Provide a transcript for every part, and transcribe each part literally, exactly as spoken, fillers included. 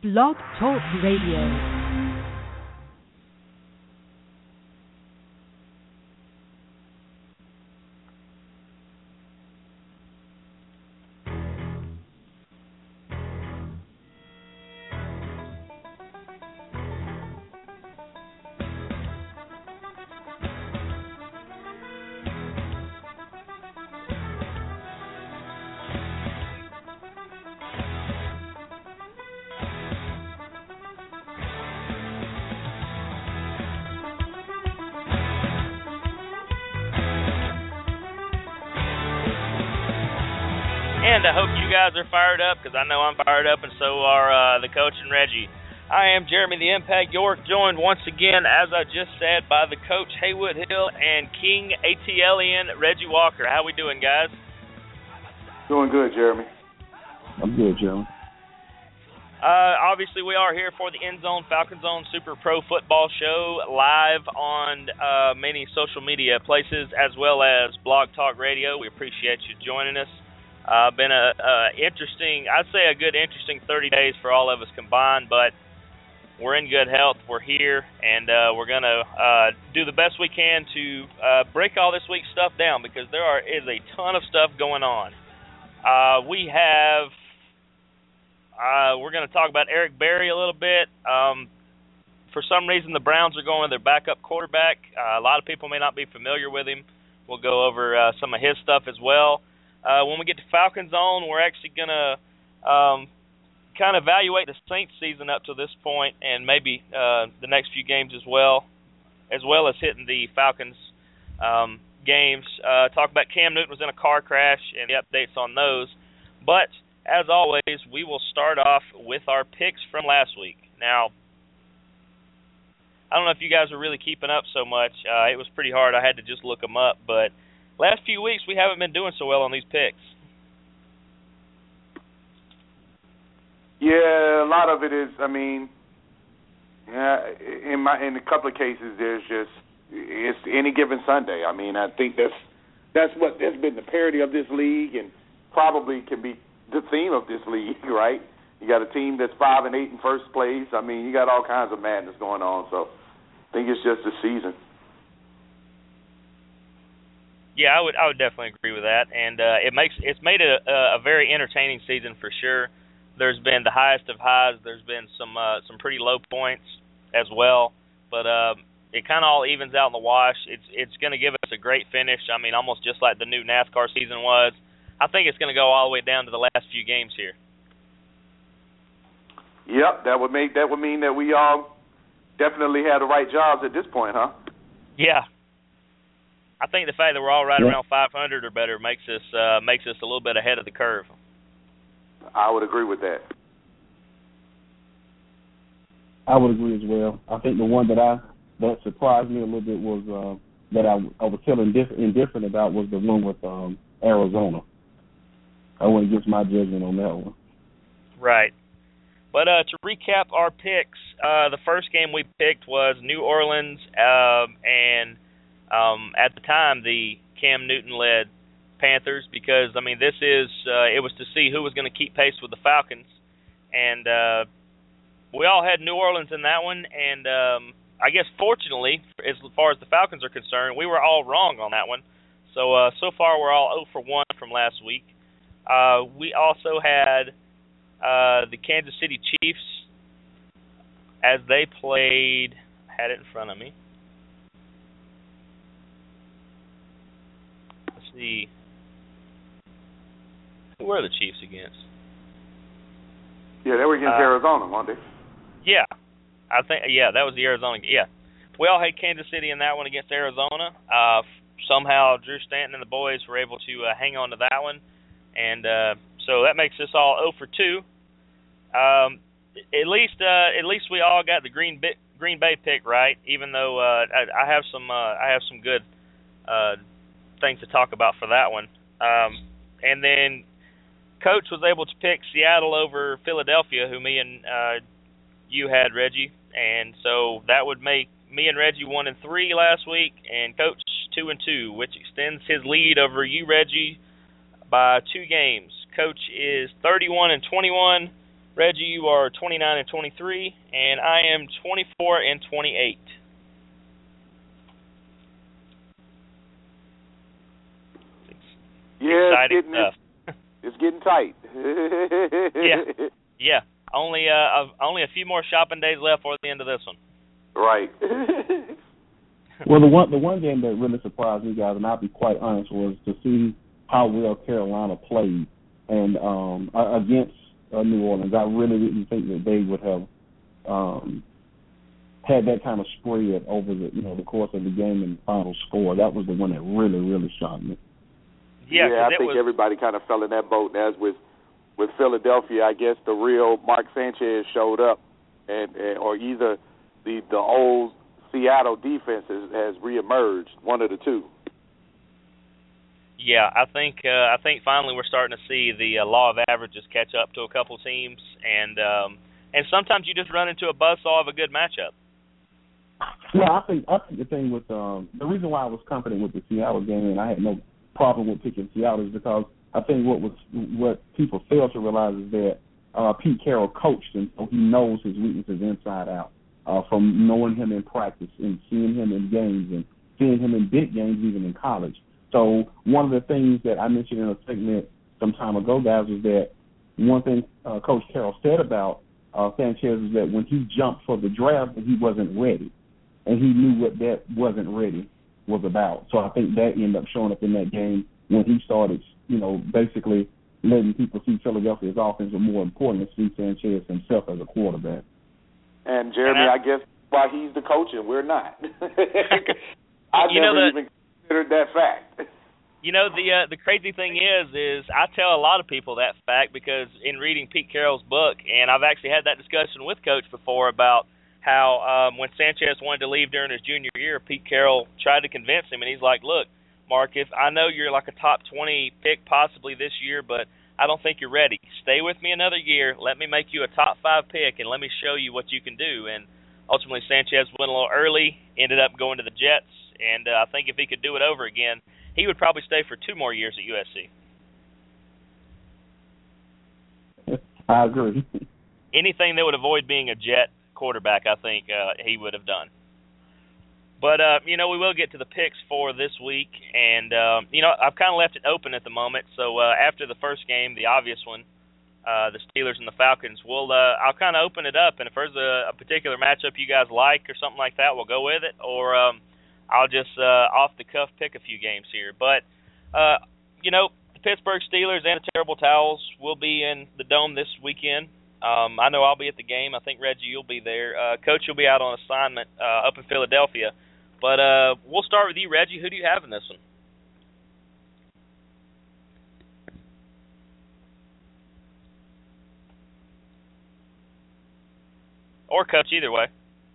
Blog Talk Radio. And I hope you guys are fired up, because I know I'm fired up, and so are uh, the coach and Reggie. I am Jeremy the Impact York, joined once again, as I just said, by the coach Haywood Hill and King ATLian Reggie Walker. How we doing, guys? Doing good, Jeremy. I'm good, Jeremy. Uh, obviously, we are here for the End Zone Falcon Zone Super Pro Football Show, live on uh, many social media places, as well as Blog Talk Radio. We appreciate you joining us. Uh, been a, a interesting, I'd say a good interesting thirty days for all of us combined, but we're in good health. We're here, and uh, we're going to uh, do the best we can to uh, break all this week's stuff down, because there are, is a ton of stuff going on. Uh, we have, uh, we're going to talk about Eric Berry a little bit. Um, for some reason, the Browns are going with their backup quarterback. Uh, a lot of people may not be familiar with him. We'll go over uh, some of his stuff as well. Uh, when we get to Falcon Zone, we're actually going to um, kind of evaluate the Saints season up to this point, and maybe uh, the next few games as well, as well as hitting the Falcons um, games. Uh, talk about Cam Newton was in a car crash and the updates on those. But, as always, we will start off with our picks from last week. Now, I don't know if you guys are really keeping up so much. Uh, it was pretty hard. I had to just look them up, but last few weeks, we haven't been doing so well on these picks. Yeah, a lot of it is. I mean, yeah, in my in a couple of cases, there's just it's any given Sunday. I mean, I think that's that's what that's been the parody of this league, and probably can be the theme of this league, right? You got a team that's five and eight in first place. I mean, you got all kinds of madness going on. So, I think it's just the season. Yeah, I would I would definitely agree with that, and uh, it makes it's made it a, a very entertaining season for sure. There's been the highest of highs. There's been some uh, some pretty low points as well, but uh, it kind of all evens out in the wash. It's it's going to give us a great finish. I mean, almost just like the new NASCAR season was. I think it's going to go all the way down to the last few games here. Yep, that would make that would mean that we all definitely have the right jobs at this point, huh? Yeah. I think the fact that we're all right around five hundred or better makes us uh, makes us a little bit ahead of the curve. I would agree with that. I would agree as well. I think the one that I that surprised me a little bit was uh, that I, I was feeling diff- indifferent about was the one with um, Arizona. I wouldn't get my judgment on that one. Right. But uh, to recap our picks, uh, the first game we picked was New Orleans um, and. Um, at the time, the Cam Newton-led Panthers, because, I mean, this is, uh, it was to see who was going to keep pace with the Falcons. And uh, we all had New Orleans in that one. And um, I guess, fortunately, as far as the Falcons are concerned, we were all wrong on that one. So, uh, so far, we're all zero for one from last week. Uh, we also had uh, the Kansas City Chiefs as they played, I had it in front of me. The who were the Chiefs against? Yeah, they were against uh, Arizona, weren't they? Yeah, I think. Yeah, that was the Arizona. Yeah, we all had Kansas City in that one against Arizona. Uh, somehow, Drew Stanton and the boys were able to uh, hang on to that one, and uh, so that makes us all zero for two. Um, at least, uh, at least we all got the Green Bay, Green Bay pick right. Even though uh, I, I have some, uh, I have some good. Uh, things to talk about for that one. Um, and then Coach was able to pick Seattle over Philadelphia, who me and uh, you had, Reggie. And so that would make me and Reggie one and three last week, and Coach two and two, which extends his lead over you, Reggie, by two games. Coach is thirty-one and twenty-one. Reggie, you are twenty-nine and twenty-three, and I am twenty-four and twenty-eight. Yeah, exciting it's getting, stuff. It's getting tight. yeah, yeah. Only uh, only a few more shopping days left for the end of this one. Right. Well, the one the one game that really surprised me, guys, and I'll be quite honest, was to see how well Carolina played and um, against uh, New Orleans. I really didn't think that they would have um, had that kind of spread over the you know the course of the game and the final score. That was the one that really really shocked me. Yeah, yeah I think was... everybody kind of fell in that boat. As with with Philadelphia, I guess the real Mark Sanchez showed up, and, and or either the the old Seattle defense has, has reemerged. One of the two. Yeah, I think uh, I think finally we're starting to see the uh, law of averages catch up to a couple teams, and um, and sometimes you just run into a buzzsaw of a good matchup. Yeah, I think I think the thing with um, the reason why I was confident with the Seattle game, and I had no problem with picking Seattle, is because I think what was what people fail to realize is that uh, Pete Carroll coached him, so he knows his weaknesses inside out. Uh, from knowing him in practice and seeing him in games and seeing him in big games, even in college. So one of the things that I mentioned in a segment some time ago, guys, was that one thing uh, Coach Carroll said about uh, Sanchez is that when he jumped for the draft, he wasn't ready, and he knew what that wasn't ready was about. So I think that ended up showing up in that game when he started, you know, basically letting people see Philadelphia's offense, but more important, to see Sanchez himself as a quarterback. And Jeremy, I, I guess why he's the coach and we're not. I you never know the, even considered that fact. You know the uh, the crazy thing is, is I tell a lot of people that fact because in reading Pete Carroll's book, and I've actually had that discussion with Coach before about how um, when Sanchez wanted to leave during his junior year, Pete Carroll tried to convince him, and he's like, "Look, Mark, if I know you're like a top twenty pick possibly this year, but I don't think you're ready. Stay with me another year. Let me make you a top five pick, and let me show you what you can do." And ultimately, Sanchez went a little early, ended up going to the Jets, and uh, I think if he could do it over again, he would probably stay for two more years at U S C. I agree. Anything that would avoid being a Jet quarterback, I think uh, he would have done. But, uh, you know, we will get to the picks for this week. And, um, you know, I've kind of left it open at the moment. So uh, after the first game, the obvious one, uh, the Steelers and the Falcons, we'll, uh, I'll kind of open it up. And if there's a, a particular matchup you guys like or something like that, we'll go with it. Or um, I'll just uh, off-the-cuff pick a few games here. But, uh, you know, the Pittsburgh Steelers and the Terrible Towels will be in the Dome this weekend. Um, I know I'll be at the game. I think, Reggie, you'll be there. Uh, Coach will be out on assignment uh, up in Philadelphia. But uh, we'll start with you, Reggie. Who do you have in this one? Or Coach, either way.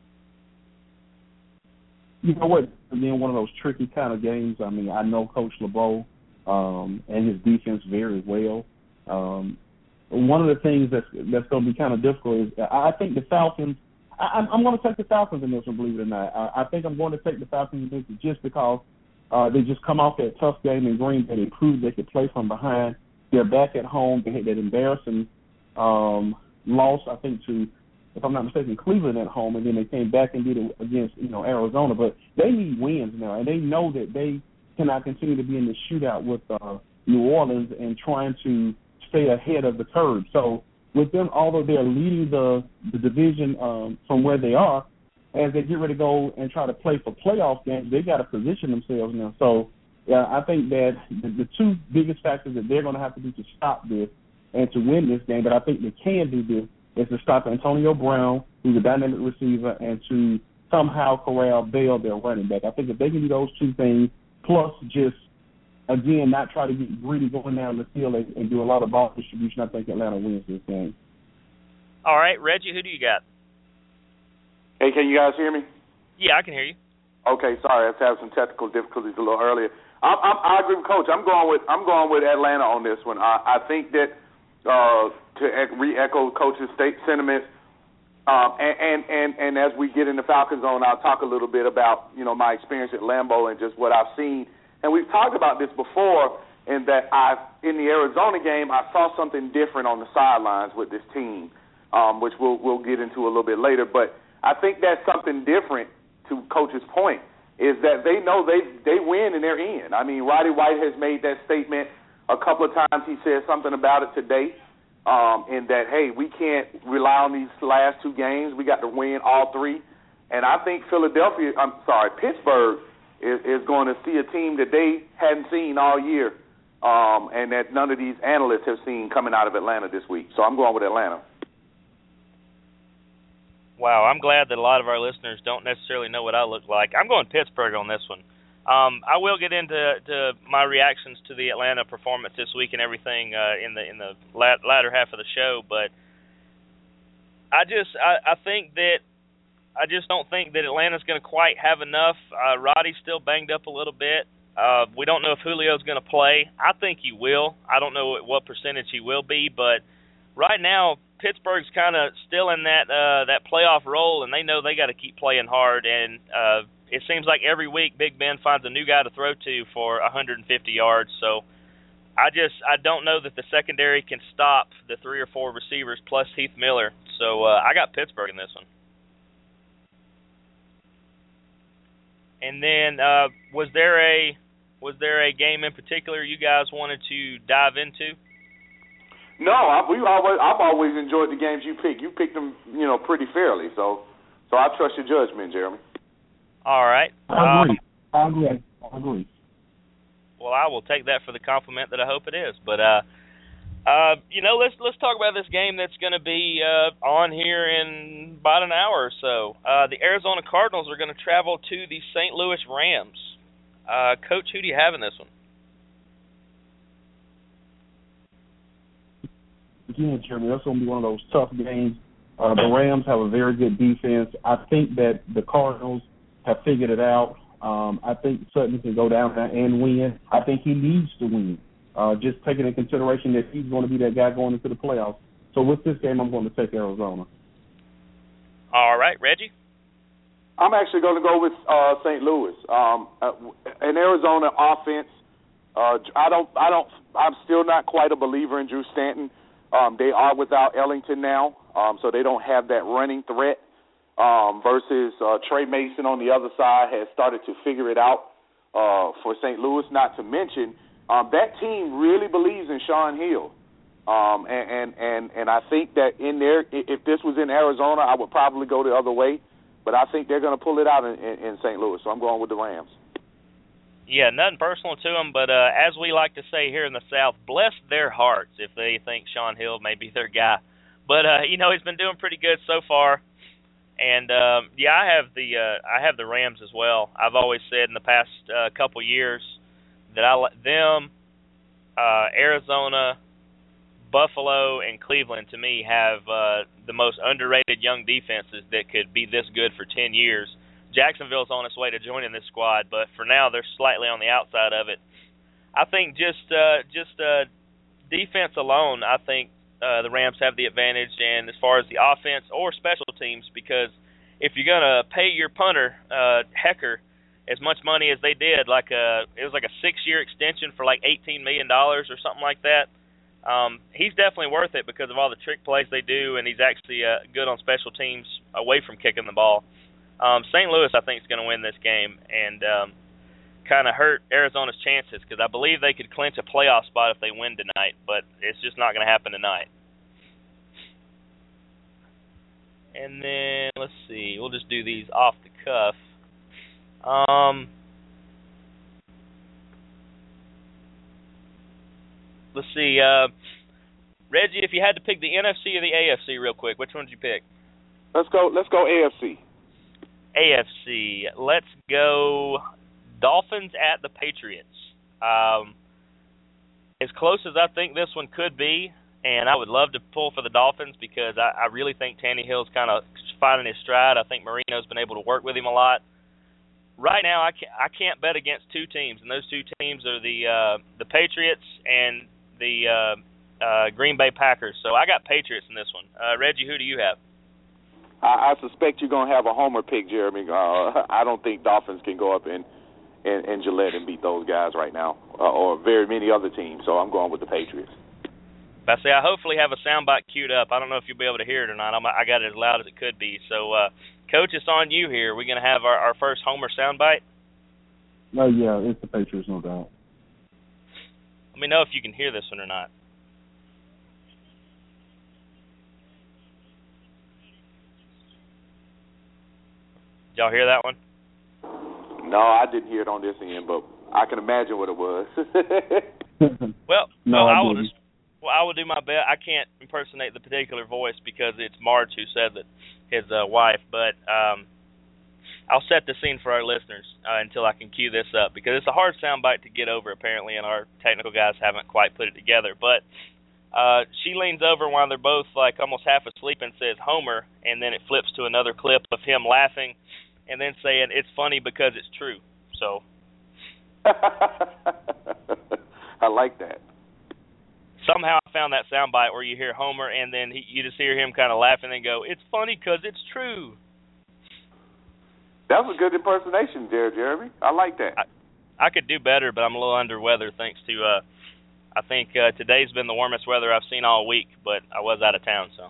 You know what? Again, one of those tricky kind of games. I mean, I know Coach LeBeau um, and his defense very well. Um, one of the things that's that's going to be kind of difficult is I think the Falcons. I, I'm going to take the Falcons in this one, believe it or not. I, I think I'm going to take the Falcons in this one just because uh, they just come off that tough game in Green Bay. They proved they could play from behind. They're back at home. They had that embarrassing um, loss, I think, to, if I'm not mistaken, Cleveland at home, and then they came back and did it against, you know, Arizona. But they need wins now, and they know that they cannot continue to be in this shootout with uh, New Orleans and trying to stay ahead of the curve. So with them, although they're leading the, the division um, from where they are, as they get ready to go and try to play for playoff games, they got to position themselves now. So yeah, I think that the, the two biggest factors that they're going to have to do to stop this and to win this game, but I think they can do this, is to stop Antonio Brown, who's a dynamic receiver, and to somehow corral Bell, their running back. I think if they can do those two things, plus just, again, not try to get greedy going down the field and, and do a lot of ball distribution, I think Atlanta wins this game. All right, Reggie, who do you got? Hey, can you guys hear me? Yeah, I can hear you. Okay, sorry, I was having some technical difficulties a little earlier. I, I, I agree with Coach. I'm going with I'm going with Atlanta on this one. I, I think that uh, to re-echo Coach's state sentiments, um, and, and, and, and as we get in the Falcon zone, I'll talk a little bit about you know my experience at Lambeau and just what I've seen. And we've talked about this before, in that I, in the Arizona game, I saw something different on the sidelines with this team. um, which we'll we'll get into a little bit later. But I think that's something different. To Coach's point, is that they know they they win and they're in. I mean, Roddy White has made that statement a couple of times. He said something about it today, um, in that, hey, we can't rely on these last two games. We got to win all three. And I think Philadelphia, I'm sorry, Pittsburgh is, is going to see a team that they hadn't seen all year, um, and that none of these analysts have seen coming out of Atlanta this week. So I'm going with Atlanta. Wow, I'm glad that a lot of our listeners don't necessarily know what I look like. I'm going Pittsburgh on this one. Um, I will get into to my reactions to the Atlanta performance this week and everything uh, in the in the lat, latter half of the show, but I just I, I think that I just don't think that Atlanta's going to quite have enough. Uh, Roddy's still banged up a little bit. Uh, we don't know if Julio's going to play. I think he will. I don't know what percentage he will be, but right now Pittsburgh's kind of still in that uh, that playoff role, and they know they got to keep playing hard. And uh, it seems like every week Big Ben finds a new guy to throw to for one hundred fifty yards. So I just I don't know that the secondary can stop the three or four receivers plus Heath Miller. So uh, I got Pittsburgh in this one. And then uh, was there a was there a game in particular you guys wanted to dive into? No, I, we always I've always enjoyed the games you pick. You picked them, you know, pretty fairly. So, so I trust your judgment, Jeremy. All right. I agree. Um, I agree. I agree. Well, I will take that for the compliment that I hope it is. But uh, uh, you know, let's let's talk about this game that's going to be uh, on here in about an hour or so. Uh, the Arizona Cardinals are going to travel to the Saint Louis Rams. Uh, Coach, who do you have in this one? Again, Jeremy, that's going to be one of those tough games. Uh, the Rams have a very good defense. I think that the Cardinals have figured it out. Um, I think Sutton can go down there and win. I think he needs to win, uh, just taking into consideration that he's going to be that guy going into the playoffs. So with this game, I'm going to take Arizona. All right, Reggie? I'm actually going to go with uh, Saint Louis. Um, uh, an Arizona offense. Uh, I don't. I don't. I'm still not quite a believer in Drew Stanton. Um, they are without Ellington now, um, so they don't have that running threat. Um, versus uh, Trey Mason on the other side has started to figure it out uh, for Saint Louis. Not to mention um, that team really believes in Sean Hill, um, and, and and and I think that in there, if this was in Arizona, I would probably go the other way. But I think they're going to pull it out in, in, in Saint Louis, so I'm going with the Rams. Yeah, nothing personal to them, but uh, as we like to say here in the South, bless their hearts if they think Sean Hill may be their guy. But uh, you know, he's been doing pretty good so far, and um, yeah, I have the uh, I have the Rams as well. I've always said in the past uh, couple years that I let them, uh, Arizona, Buffalo, and Cleveland to me have uh, the most underrated young defenses that could be this good for ten years. Jacksonville's on its way to joining this squad, but for now they're slightly on the outside of it. I think just uh, just uh, defense alone, I think uh, the Rams have the advantage, and as far as the offense or special teams, because if you're gonna pay your punter uh, Hecker as much money as they did, like a it was like a six-year extension for like eighteen million dollars or something like that, um, he's definitely worth it because of all the trick plays they do, and he's actually uh, good on special teams away from kicking the ball. Um, Saint Louis, I think, is going to win this game and um, kind of hurt Arizona's chances because I believe they could clinch a playoff spot if they win tonight, but it's just not going to happen tonight. And then, let's see, we'll just do these off the cuff. Um, let's see, uh, Reggie, if you had to pick the N F C or the A F C real quick, which one would you pick? Let's go. Let's go A F C. A F C. Let's go Dolphins at the Patriots. Um, as close as I think this one could be, and I would love to pull for the Dolphins because I, I really think Tannehill's kind of finding his stride. I think Marino's been able to work with him a lot. Right now, I can't, I can't bet against two teams, and those two teams are the uh, the Patriots and the uh, uh, Green Bay Packers. So I got Patriots in this one. Uh, Reggie, who do you have? I, I suspect you're going to have a homer pick, Jeremy. Uh, I don't think Dolphins can go up in, in, in Gillette and beat those guys right now, uh, or very many other teams. So I'm going with the Patriots. But I say I hopefully have a soundbite queued up. I don't know if you'll be able to hear it or not. I'm, I got it as loud as it could be. So, uh, Coach, it's on you here. We're going to have our, our first Homer soundbite. No, yeah, it's the Patriots, no doubt. Let me know if you can hear this one or not. Did y'all hear that one? No, I didn't hear it on this end, but I can imagine what it was. well, no, well, I, I will didn't. just, well, I will do my best. I can't impersonate the particular voice because it's Marge who said that his uh, wife, but um, I'll set the scene for our listeners uh, until I can cue this up because it's a hard soundbite to get over apparently, and our technical guys haven't quite put it together. But uh, she leans over while they're both like almost half asleep and says Homer, and then it flips to another clip of him laughing and then saying it's funny because it's true. So I like that. Somehow I found that soundbite where you hear Homer and then he, you just hear him kind of laughing and go, "It's funny because it's true." That was a good impersonation, Jer- Jeremy. I like that. I, I could do better, but I'm a little under weather thanks to, uh, I think uh, today's been the warmest weather I've seen all week, but I was out of town, so.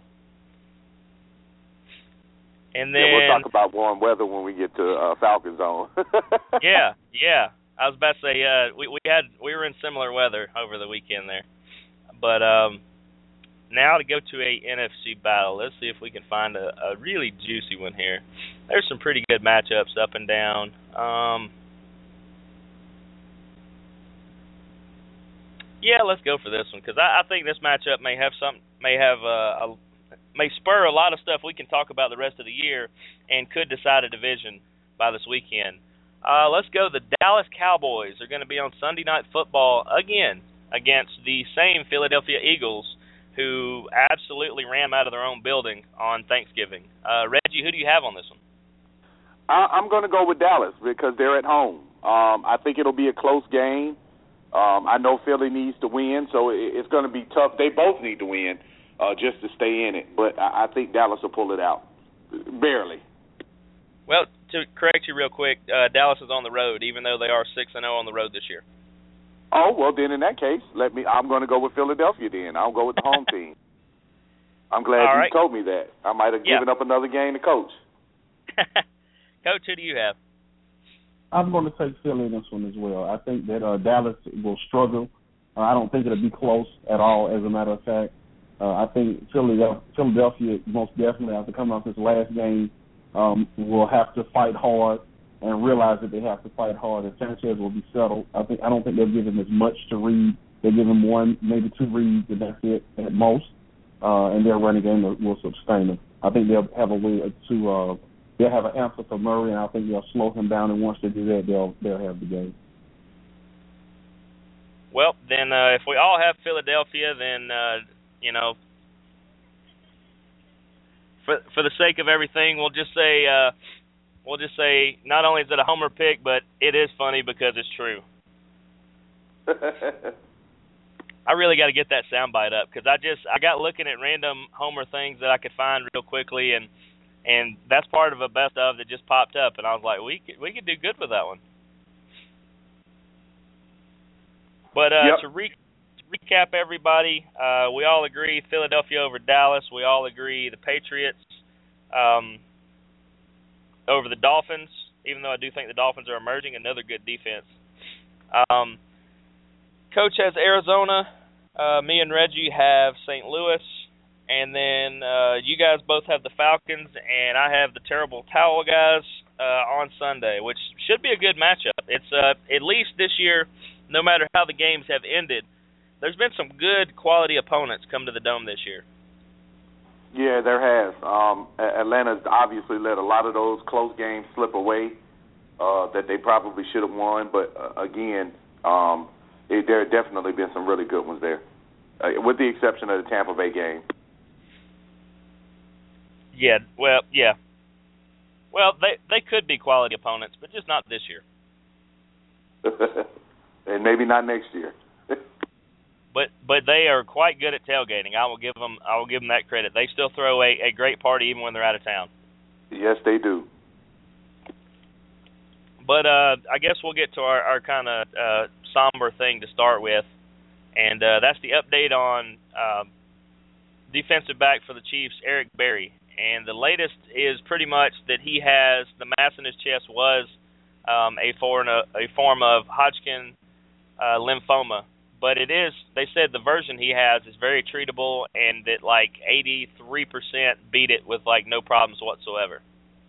And then, yeah, we'll talk about warm weather when we get to uh, Falcon Zone. yeah, yeah. I was about to say uh, we we had we were in similar weather over the weekend there, but um, now to go to a N F C battle. Let's see if we can find a, a really juicy one here. There's some pretty good matchups up and down. Um, yeah, let's go for this one because I, I think this matchup may have some may have a, a may spur a lot of stuff we can talk about the rest of the year and could decide a division by this weekend. Uh, let's go. The Dallas Cowboys are going to be on Sunday Night Football again against the same Philadelphia Eagles, who absolutely ran out of their own building on Thanksgiving. Uh, Reggie, who do you have on this one? I, I'm going to go with Dallas because they're at home. Um, I think it'll be a close game. Um, I know Philly needs to win, so it, it's going to be tough. They both need to win. Uh, just to stay in it. But I, I think Dallas will pull it out. Barely. Well, to correct you real quick, uh, Dallas is on the road, even though they are six and oh on the road this year. Oh, well, then in that case, let me. I'm going to go with Philadelphia then. I'll go with the home team. I'm glad All you right. told me that. I might have yeah. given up another game to Coach. Coach, who do you have? I'm going to take Philly in this one as well. I think that uh, Dallas will struggle. Uh, I don't think it'll be close at all, as a matter of fact. Uh, I think Philadelphia, Philadelphia most definitely, after coming off this last game, um, will have to fight hard and realize that they have to fight hard. And Sanchez will be settled. I think I don't think they'll give him as much to read. They give him one, maybe two reads, and that's it at most. Uh, and their running game will, will sustain them. I think they'll have a way to uh, they'll have an answer for Murray, and I think they'll slow him down. And once they do that, they'll they'll have the game. Well, then uh, if we all have Philadelphia, then. Uh, You know, for for the sake of everything, we'll just say uh, we'll just say not only is it a homer pick, but it is funny because it's true. I really got to get that soundbite up because I just I got looking at random homer things that I could find real quickly, and and that's part of a best of that just popped up, and I was like, we could, we could do good with that one. But uh, yep. to re. recap everybody, uh, we all agree Philadelphia over Dallas. We all agree the Patriots um, over the Dolphins, even though I do think the Dolphins are emerging, another good defense. Um, Coach has Arizona. Uh, me and Reggie have Saint Louis. And then uh, you guys both have the Falcons, and I have the terrible Towel guys uh, on Sunday, which should be a good matchup. It's uh, at least this year, no matter how the games have ended, there's been some good quality opponents come to the Dome this year. Yeah, there has. Um, Atlanta's obviously let a lot of those close games slip away uh, that they probably should have won. But, uh, again, um, it, there have definitely been some really good ones there, uh, with the exception of the Tampa Bay game. Yeah, well, yeah. Well, they, they could be quality opponents, but just not this year. And maybe not next year. But but they are quite good at tailgating. I will give them I will give them that credit. They still throw a, a great party even when they're out of town. Yes, they do. But uh, I guess we'll get to our, our kind of uh, somber thing to start with, and uh, that's the update on uh, defensive back for the Chiefs, Eric Berry. And the latest is pretty much that he has the mass in his chest was um, a, form of, a form of Hodgkin uh, lymphoma. But it is, they said the version he has is very treatable and that like eighty-three percent beat it with like no problems whatsoever.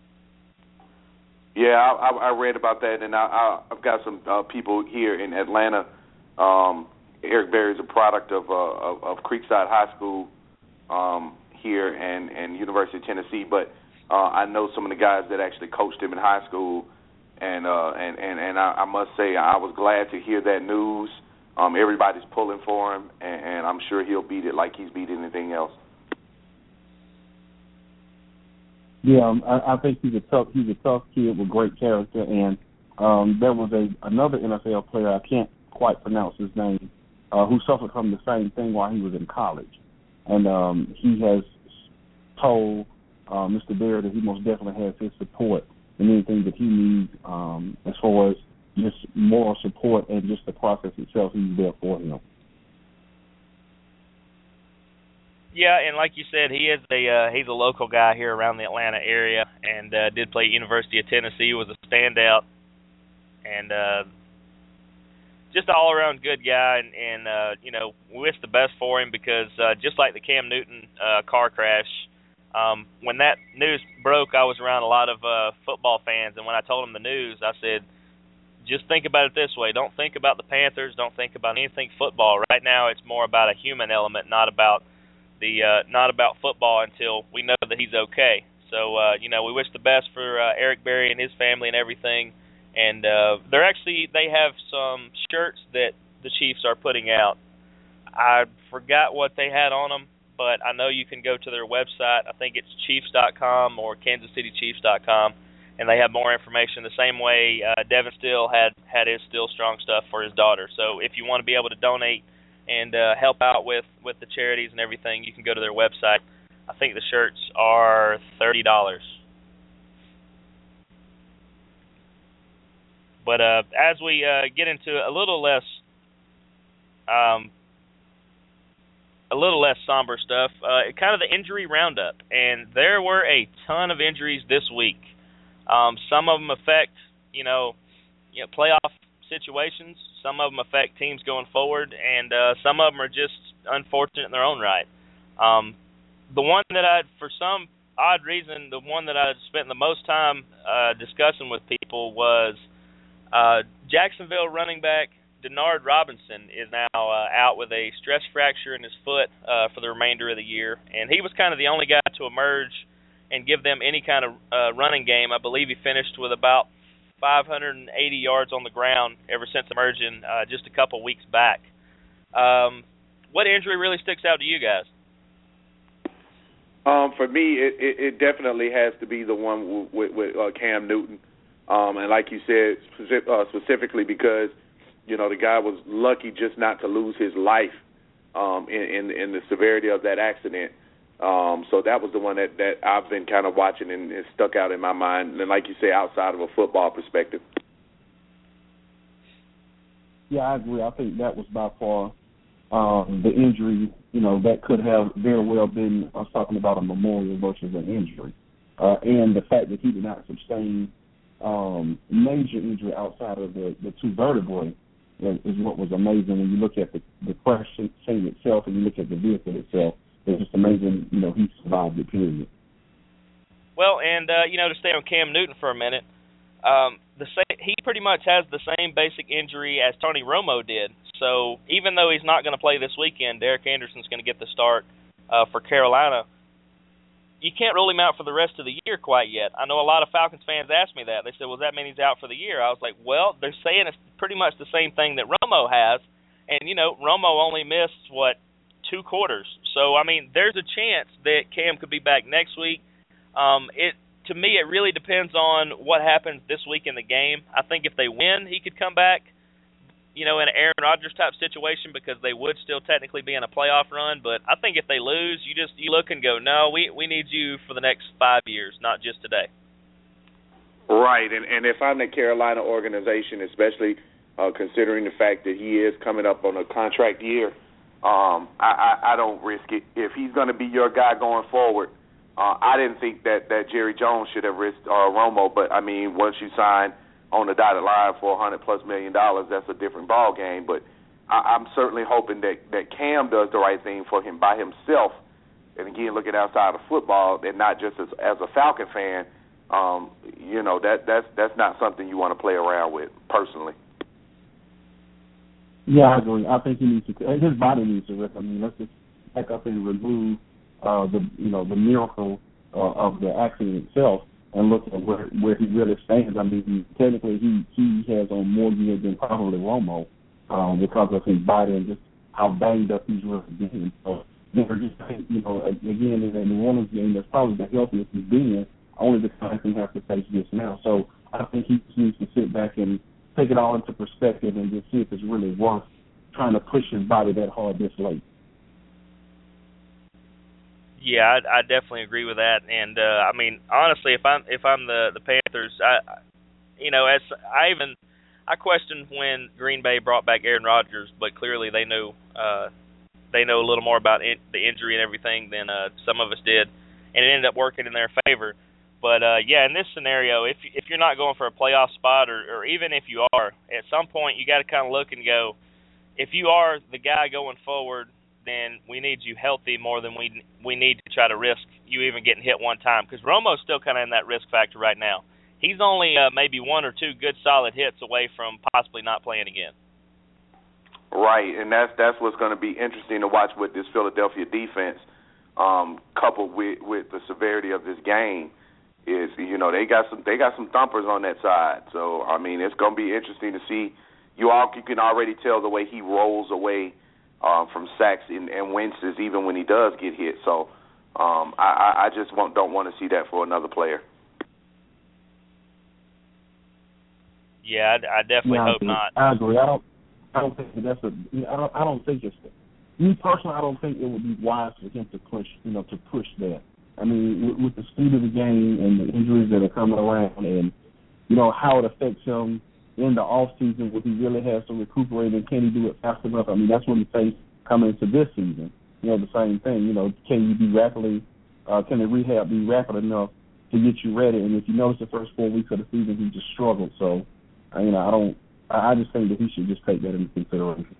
Yeah, I, I read about that, and I, I, I've got some uh, people here in Atlanta. Um, Eric Berry is a product of, uh, of, of Creekside High School um, here and, and University of Tennessee, but uh, I know some of the guys that actually coached him in high school, and uh, and, and, and I, I must say I was glad to hear that news. Um, everybody's pulling for him, and, and I'm sure he'll beat it like he's beat anything else. Yeah, um, I, I think he's a tough he's a tough kid with great character, and um, there was a another N F L player, I can't quite pronounce his name, uh, who suffered from the same thing while he was in college, and um, he has told uh, Mister Berry that he most definitely has his support in anything that he needs um, as far as just moral support and just the process itself. He's there for him. Yeah, and like you said, he is a uh, he's a local guy here around the Atlanta area, and uh, did play at University of Tennessee. Was a standout, and uh, just an all-around good guy. And, and uh, you know, we wish the best for him because uh, just like the Cam Newton uh, car crash, um, when that news broke, I was around a lot of uh, football fans, and when I told them the news, I said, just think about it this way: don't think about the Panthers, don't think about anything football. Right now, it's more about a human element, not about the uh, not about football until we know that he's okay. So, uh, you know, we wish the best for uh, Eric Berry and his family and everything. And uh, they're actually, they have some shirts that the Chiefs are putting out. I forgot what they had on them, but I know you can go to their website. I think it's Chiefs dot com or Kansas City Chiefs dot com, and they have more information. The same way uh, Devin Still had, had his Still Strong stuff for his daughter. So if you want to be able to donate and uh, help out with, with the charities and everything, you can go to their website. I think the shirts are thirty dollars. But uh, as we uh, get into a little less, um, a little less somber stuff, uh, kind of the injury roundup, and there were a ton of injuries this week. Um, some of them affect, you know, you know, playoff situations. Some of them affect teams going forward, and uh, some of them are just unfortunate in their own right. Um, the one that I, for some odd reason, the one that I spent the most time uh, discussing with people was uh, Jacksonville running back Denard Robinson is now uh, out with a stress fracture in his foot uh, for the remainder of the year, and he was kind of the only guy to emerge and give them any kind of uh, running game. I believe he finished with about five hundred eighty yards on the ground ever since emerging uh, just a couple weeks back. Um, what injury really sticks out to you guys? Um, for me, it, it, it definitely has to be the one with, with uh, Cam Newton. Um, and like you said, specific, uh, specifically because, you know, the guy was lucky just not to lose his life um, in, in, in the severity of that accident. Um, so that was the one that, that I've been kind of watching and it stuck out in my mind. And like you say, outside of a football perspective. Yeah, I agree. I think that was by far um, the injury, you know, that could have very well been, I was talking about a memorial versus an injury. Uh, and the fact that he did not sustain um, major injury outside of the, the two vertebrae is, is what was amazing. When you look at the, the crash scene itself and you look at the vehicle itself, it's just amazing, you know, he survived it, period. Well, and, uh, you know, to stay on Cam Newton for a minute, um, the same, he pretty much has the same basic injury as Tony Romo did. So even though he's not going to play this weekend, Derek Anderson's going to get the start uh, for Carolina. You can't rule him out for the rest of the year quite yet. I know a lot of Falcons fans asked me that. They said, well, does that mean he's out for the year? I was like, well, they're saying it's pretty much the same thing that Romo has. And, you know, Romo only missed, what, two quarters. So, I mean, there's a chance that Cam could be back next week. Um, it to me, it really depends on what happens this week in the game. I think if they win, he could come back, you know, in an Aaron Rodgers type situation because they would still technically be in a playoff run. But I think if they lose, you just you look and go, no, we we need you for the next five years, not just today. Right, and and if I'm the Carolina organization, especially uh, considering the fact that he is coming up on a contract year, Um, I, I, I don't risk it. If he's going to be your guy going forward, uh, I didn't think that, that Jerry Jones should have risked uh, Romo. But I mean, once you sign on the dotted line for a hundred plus million dollars, that's a different ball game. But I, I'm certainly hoping that, that Cam does the right thing for him by himself. And again, looking outside of football, and not just as, as a Falcon fan, um, you know that that's that's not something you want to play around with personally. Yeah, I agree. I think he needs to. His body needs to rest. I mean, let's just back up and remove uh, the you know the miracle uh, of the accident itself, and look at where where he really stands. I mean, he, technically he he has on more years than probably Romo um, because of his body and just how banged up he's really been. So, just you know, again in the New Orleans game, that's probably the healthiest he's been. Only the Titans have to face this now. So I think he just needs to sit back and take it all into perspective and just see if it's really worth trying to push his body that hard this late. Yeah, I, I definitely agree with that. And uh, I mean, honestly, if I'm if I'm the the Panthers, I, you know, as I even I questioned when Green Bay brought back Aaron Rodgers, but clearly they know uh, they know a little more about it, the injury and everything than uh, some of us did, and it ended up working in their favor. But, uh, yeah, in this scenario, if if you're not going for a playoff spot, or, or even if you are, at some point you got to kind of look and go, if you are the guy going forward, then we need you healthy more than we we need to try to risk you even getting hit one time. Because Romo's still kind of in that risk factor right now. He's only uh, maybe one or two good solid hits away from possibly not playing again. Right, and that's that's what's going to be interesting to watch with this Philadelphia defense, um, coupled with, with the severity of this game. Is you know they got some they got some thumpers on that side, so I mean it's going to be interesting to see. You all you can already tell the way he rolls away um, from sacks and, and winces even when he does get hit. So um, I, I just won't, don't want to see that for another player. Yeah, I, I definitely yeah, hope I not. I agree. I don't. I don't think that's a. I don't. I don't think it's. Me personally, I don't think it would be wise for him to push. You know, to push that. I mean, with, with the speed of the game and the injuries that are coming around, and you know how it affects him in the off season, would he really have to recuperate, and can he do it fast enough? I mean, that's what he faced coming into this season. You know, the same thing. You know, can you be rapidly? Uh, can the rehab be rapid enough to get you ready? And if you notice, the first four weeks of the season, he just struggled. So, you know, I don't. I just think that he should just take that into consideration.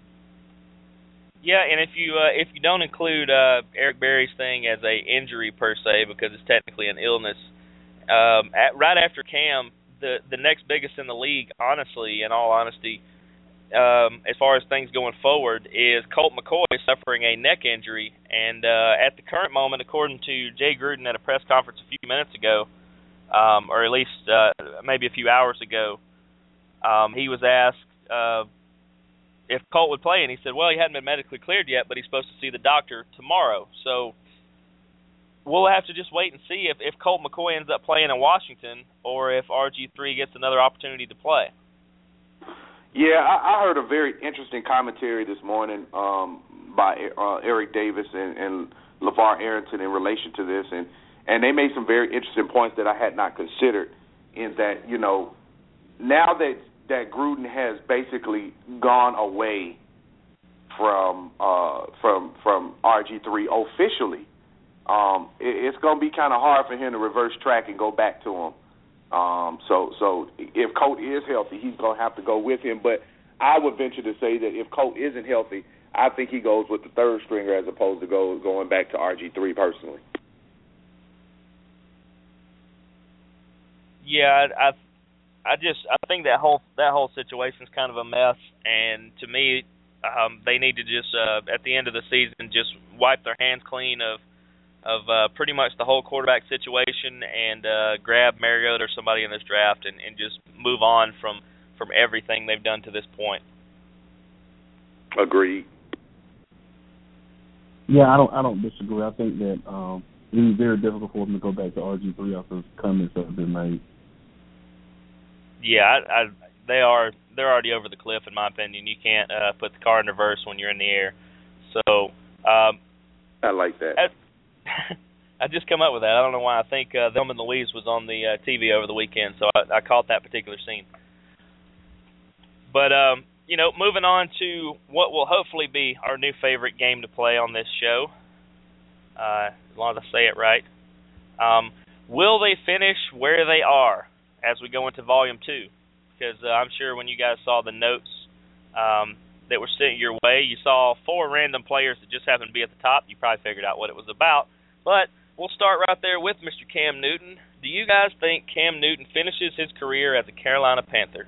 Yeah, and if you uh, if you don't include uh, Eric Berry's thing as a injury per se, because it's technically an illness, um, at, right after Cam, the the next biggest in the league, honestly, in all honesty, um, as far as things going forward, is Colt McCoy suffering a neck injury, and uh, at the current moment, according to Jay Gruden at a press conference a few minutes ago, um, or at least uh, maybe a few hours ago, um, he was asked Uh, if Colt would play, and he said, well, he hadn't been medically cleared yet, but he's supposed to see the doctor tomorrow. So we'll have to just wait and see if, if Colt McCoy ends up playing in Washington or if R G three gets another opportunity to play. Yeah, I, I heard a very interesting commentary this morning um, by uh, Eric Davis and, and LeVar Arrington in relation to this, and, and they made some very interesting points that I had not considered in that, you know, now that that Gruden has basically gone away from uh, from from R G three officially, um, it, it's going to be kind of hard for him to reverse track and go back to him. Um, so so if Colt is healthy, he's going to have to go with him. But I would venture to say that if Colt isn't healthy, I think he goes with the third stringer as opposed to go going back to R G three personally. Yeah, I. I I just I think that whole that whole situation is kind of a mess, and to me, um, they need to just uh, at the end of the season just wipe their hands clean of of uh, pretty much the whole quarterback situation and uh, grab Mariota or somebody in this draft and, and just move on from, from everything they've done to this point. Agreed. Yeah, I don't I don't disagree. I think that um, it would be very difficult for them to go back to R G three after comments that have been made. Yeah, I, I, they are. They're already over the cliff, in my opinion. You can't uh, put the car in reverse when you're in the air. So, um, I like that. I, I just come up with that. I don't know why. I think uh, Thelma and Louise was on the uh, T V over the weekend, so I, I caught that particular scene. But um, you know, moving on to what will hopefully be our new favorite game to play on this show, uh, as long as I say it right. Um, will they finish where they are as we go into Volume two? Because uh, I'm sure when you guys saw the notes um, that were sent your way, you saw four random players that just happened to be at the top. You probably figured out what it was about. But we'll start right there with Mister Cam Newton. Do you guys think Cam Newton finishes his career as a Carolina Panther?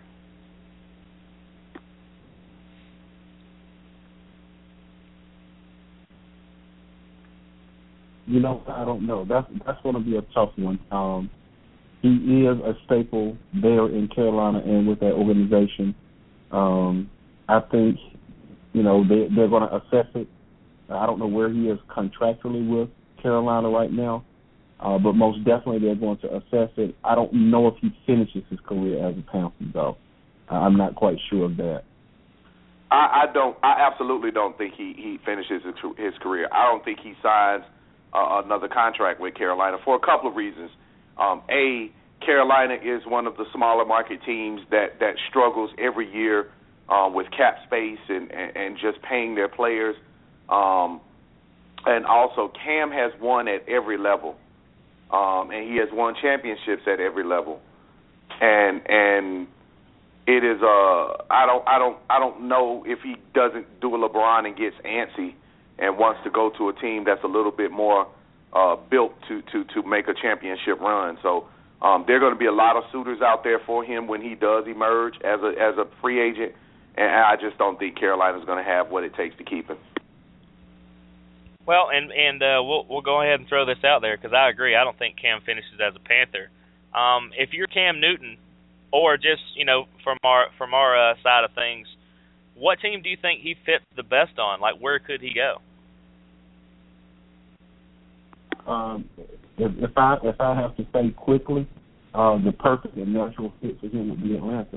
You know, I don't know. That's that's going to be a tough one. Um, he is a staple there in Carolina and with that organization. Um, I think, you know, they, they're going to assess it. I don't know where he is contractually with Carolina right now, uh, but most definitely they're going to assess it. I don't know if he finishes his career as a Panther, though. I'm not quite sure of that. I, I don't. I absolutely don't think he, he finishes his, his career. I don't think he signs uh, another contract with Carolina for a couple of reasons. Um, a, Carolina is one of the smaller market teams that, that struggles every year uh, with cap space and, and, and just paying their players. Um, and also, Cam has won at every level, um, and he has won championships at every level. And and it is uh I don't I don't I don't know if he doesn't do a LeBron and gets antsy and wants to go to a team that's a little bit more uh, built to, to, to make a championship run. So um, there are going to be a lot of suitors out there for him when he does emerge as a as a free agent, and I just don't think Carolina's going to have what it takes to keep him. Well, and and uh, we'll we'll go ahead and throw this out there because I agree. I don't think Cam finishes as a Panther. Um, if you're Cam Newton, or just you know from our from our uh, side of things, what team do you think he fits the best on? Like, where could he go? Um, if, if I if I have to say quickly, uh, the perfect and natural fit for him would be Atlanta.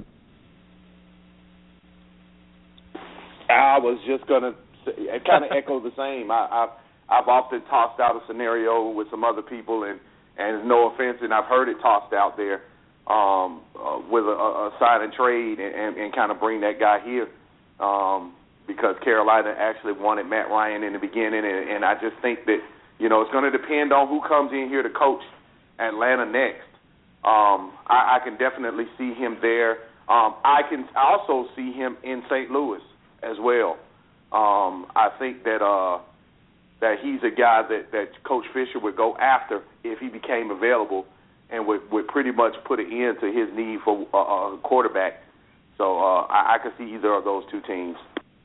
I was just gonna kind of echo the same. I, I've I've often tossed out a scenario with some other people, and and no offense, and I've heard it tossed out there um, uh, with a, a sign and trade, and, and, and kind of bring that guy here um, because Carolina actually wanted Matt Ryan in the beginning, and, and I just think that you know it's going to depend on who comes in here to coach Atlanta next. Um, I, I can definitely see him there. Um, I can also see him in Saint Louis as well. Um, I think that uh, that he's a guy that, that Coach Fisher would go after if he became available, and would, would pretty much put an end to his need for uh, a quarterback. So uh, I, I could see either of those two teams.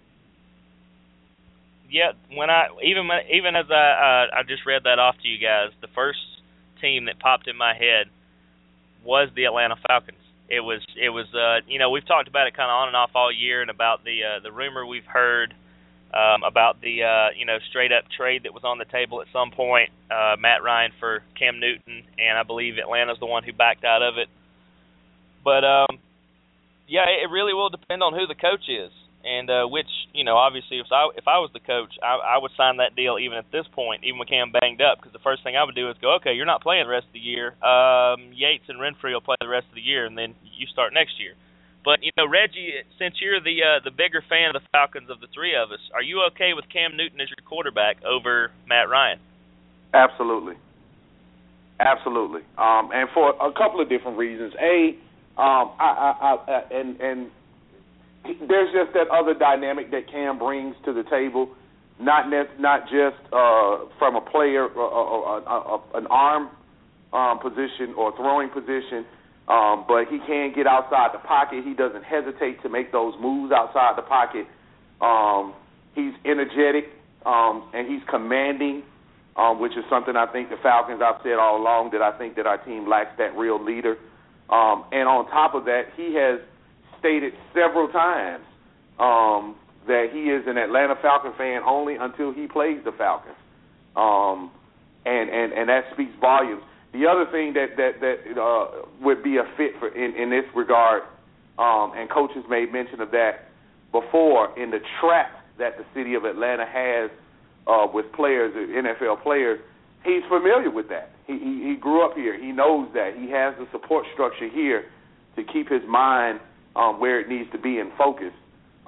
Yeah, when I even even as I uh, I just read that off to you guys, the first team that popped in my head was the Atlanta Falcons. It was it was uh, you know we've talked about it kind of on and off all year, and about the uh, the rumor we've heard um, about the uh, you know straight up trade that was on the table at some point, uh, Matt Ryan for Cam Newton, and I believe Atlanta's the one who backed out of it. But um, yeah, it really will depend on who the coach is, and uh, which you know obviously if I if I was the coach, I, I would sign that deal even at this point, even with Cam banged up, because the first thing I would do is go, okay, you're not playing the rest of the year. Um, Yates and Renfrey will play the rest of the year, and then you start next year. But you know, Reggie, since you're the uh, the bigger fan of the Falcons of the three of us, are you okay with Cam Newton as your quarterback over Matt Ryan? Absolutely, absolutely, um, and for a couple of different reasons. A, um, I, I, I, and and there's just that other dynamic that Cam brings to the table, not ne- not just uh, from a player, uh, uh, uh, uh, an arm um, position or throwing position. Um, but he can get outside the pocket. He doesn't hesitate to make those moves outside the pocket. Um, he's energetic, um, and he's commanding, um, which is something I think the Falcons, I've said all along, that I think that our team lacks that real leader. Um, and on top of that, he has stated several times um, that he is an Atlanta Falcon fan only until he plays the Falcons. Um, and, and, and that speaks volumes. The other thing that that that uh, would be a fit for in, in this regard, um, and coaches made mention of that before, in the trap that the city of Atlanta has uh, with players, N F L players, he's familiar with that. He, he he grew up here. He knows that. He has the support structure here to keep his mind um, where it needs to be in focus.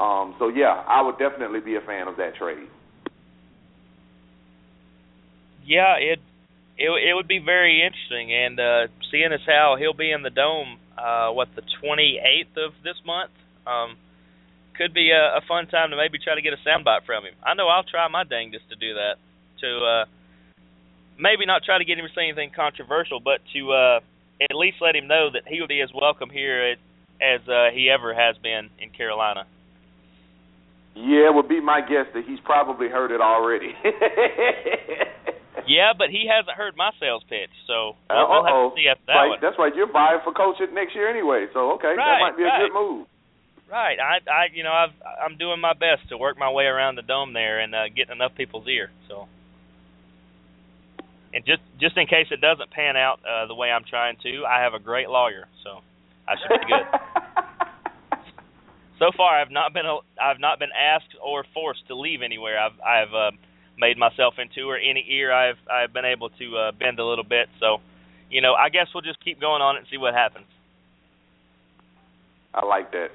Um, so yeah, I would definitely be a fan of that trade. Yeah, it it it would be very interesting, and uh, seeing as how he'll be in the Dome, uh, what the twenty-eighth of this month, um, could be a, a fun time to maybe try to get a soundbite from him. I know I'll try my dangest to do that, to uh, maybe not try to get him to say anything controversial, but to uh, at least let him know that he will be as welcome here at, as uh, he ever has been in Carolina. Yeah, it would be my guess that he's probably heard it already. Yeah, but he hasn't heard my sales pitch, so we'll, we'll have to see after that right. one. That's right. You're vying for coach it next year anyway, so okay, right, that might be a right. good move. Right. I, I, you know, I've, I'm doing my best to work my way around the Dome there and uh, getting enough people's ear. So, and just, just in case it doesn't pan out uh, the way I'm trying to, I have a great lawyer, so I should be good. So far, I've not been, I've not been asked or forced to leave anywhere. I've, I've. Uh, made myself into, or any ear I've I've been able to uh, bend a little bit. So, you know, I guess we'll just keep going on it and see what happens. I like that.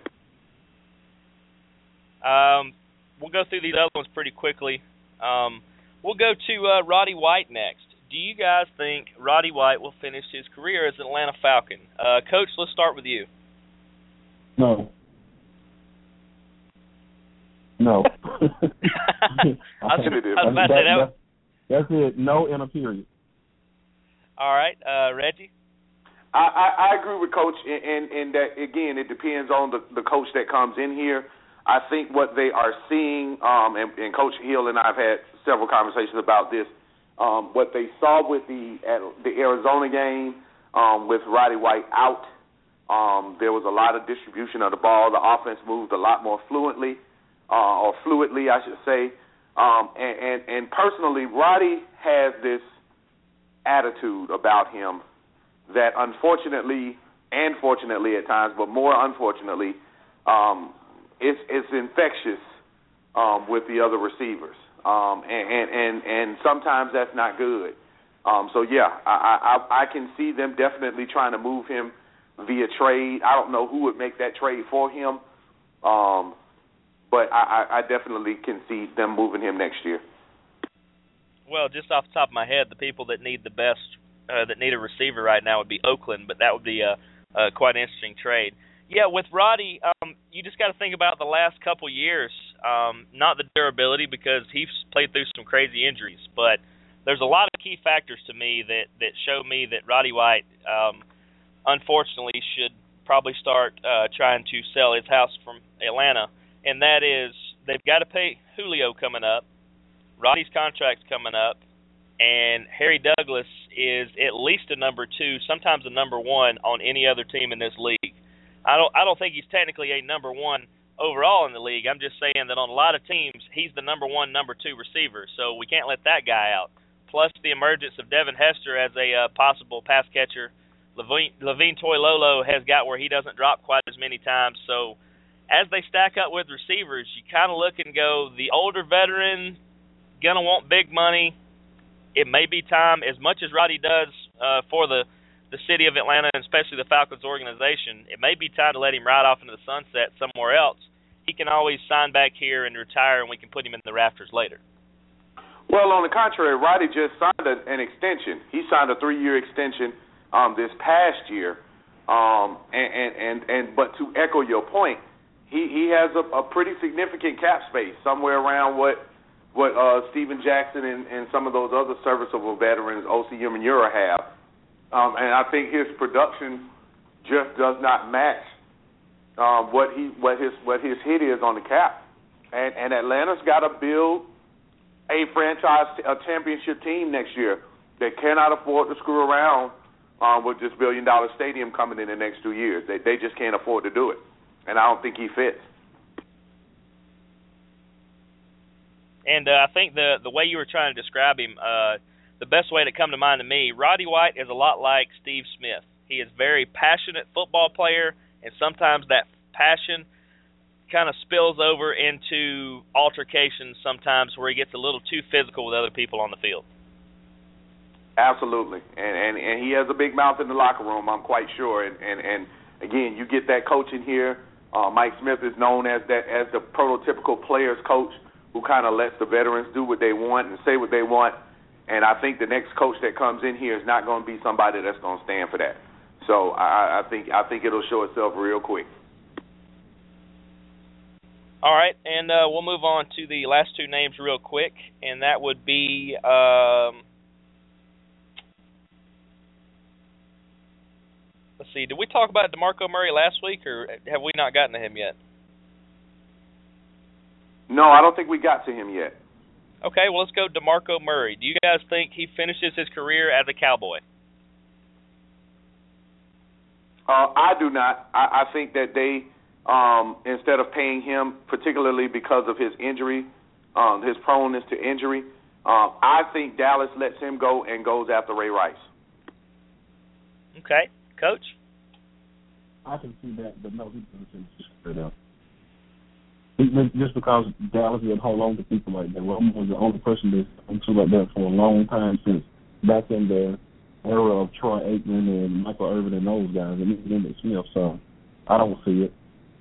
Um, we'll go through these other ones pretty quickly. Um, we'll go to uh, Roddy White next. Do you guys think Roddy White will finish his career as an Atlanta Falcon? Uh, Coach, let's start with you. No. No. I was about to say that. That's it. No and a period. All right, uh, Reggie? I, I, I agree with Coach in, in, in that, again, it depends on the, the coach that comes in here. I think what they are seeing, um, and, and Coach Hill and I have had several conversations about this, um, what they saw with the at the Arizona game um, with Roddy White out, um, there was a lot of distribution of the ball. The offense moved a lot more fluently. Uh, or fluidly, I should say. Um, and, and, and personally, Roddy has this attitude about him that unfortunately, and fortunately at times, but more unfortunately, um, it's, it's infectious um, with the other receivers. Um, and, and, and, and sometimes that's not good. Um, so, yeah, I, I, I can see them definitely trying to move him via trade. I don't know who would make that trade for him. Um But I, I definitely can see them moving him next year. Well, just off the top of my head, the people that need the best, uh, that need a receiver right now would be Oakland, but that would be a, a quite an interesting trade. Yeah, with Roddy, um, you just got to think about the last couple years, um, not the durability because he's played through some crazy injuries, but there's a lot of key factors to me that, that show me that Roddy White, um, unfortunately, should probably start uh, trying to sell his house from Atlanta. And that is, they've got to pay Julio coming up, Roddy's contract's coming up, and Harry Douglas is at least a number two, sometimes a number one on any other team in this league. I don't, I don't think he's technically a number one overall in the league. I'm just saying that on a lot of teams, he's the number one, number two receiver, so we can't let that guy out. Plus the emergence of Devin Hester as a uh, possible pass catcher. Levine, Levine Toilolo has got where he doesn't drop quite as many times, so as they stack up with receivers, you kind of look and go, the older veteran going to want big money. It may be time, as much as Roddy does uh, for the, the city of Atlanta, and especially the Falcons organization, it may be time to let him ride off into the sunset somewhere else. He can always sign back here and retire, and we can put him in the rafters later. Well, on the contrary, Roddy just signed a, an extension. He signed a three-year extension um, this past year. Um, and, and, and, and But to echo your point, He he has a, a pretty significant cap space, somewhere around what what uh, Steven Jackson and, and some of those other serviceable veterans, O C Umenyiora, have. Um, and I think his production just does not match um, what he what his what his hit is on the cap. And, and Atlanta's got to build a franchise, a championship team next year that cannot afford to screw around um, with this billion dollar stadium coming in the next two years. They they just can't afford to do it. And I don't think he fits. And uh, I think the the way you were trying to describe him, uh, the best way to come to mind to me, Roddy White is a lot like Steve Smith. He is a very passionate football player, and sometimes that passion kind of spills over into altercations sometimes where he gets a little too physical with other people on the field. Absolutely. And and, and he has a big mouth in the locker room, I'm quite sure. And, and, and again, you get that coach in here Uh, Mike Smith is known as that as the prototypical players coach who kind of lets the veterans do what they want and say what they want. And I think the next coach that comes in here is not going to be somebody that's going to stand for that. So I, I think I think it'll show itself real quick. All right, and uh, we'll move on to the last two names real quick, and that would be um, let's see. Did we talk about DeMarco Murray last week, or have we not gotten to him yet? No, I don't think we got to him yet. Okay, well, let's go DeMarco Murray. Do you guys think he finishes his career as a Cowboy? Uh, I do not. I, I think that they, um, instead of paying him, particularly because of his injury, um, his proneness to injury, uh, I think Dallas lets him go and goes after Ray Rice. Okay, Coach? I can see that, but no, he's going to finish straight up. Just because Dallas would hold on to people like that. Roman was the only person that's into like that for a long time since back in the era of Troy Aikman and Michael Irvin and those guys, and even Emmitt Smith. So I don't see it.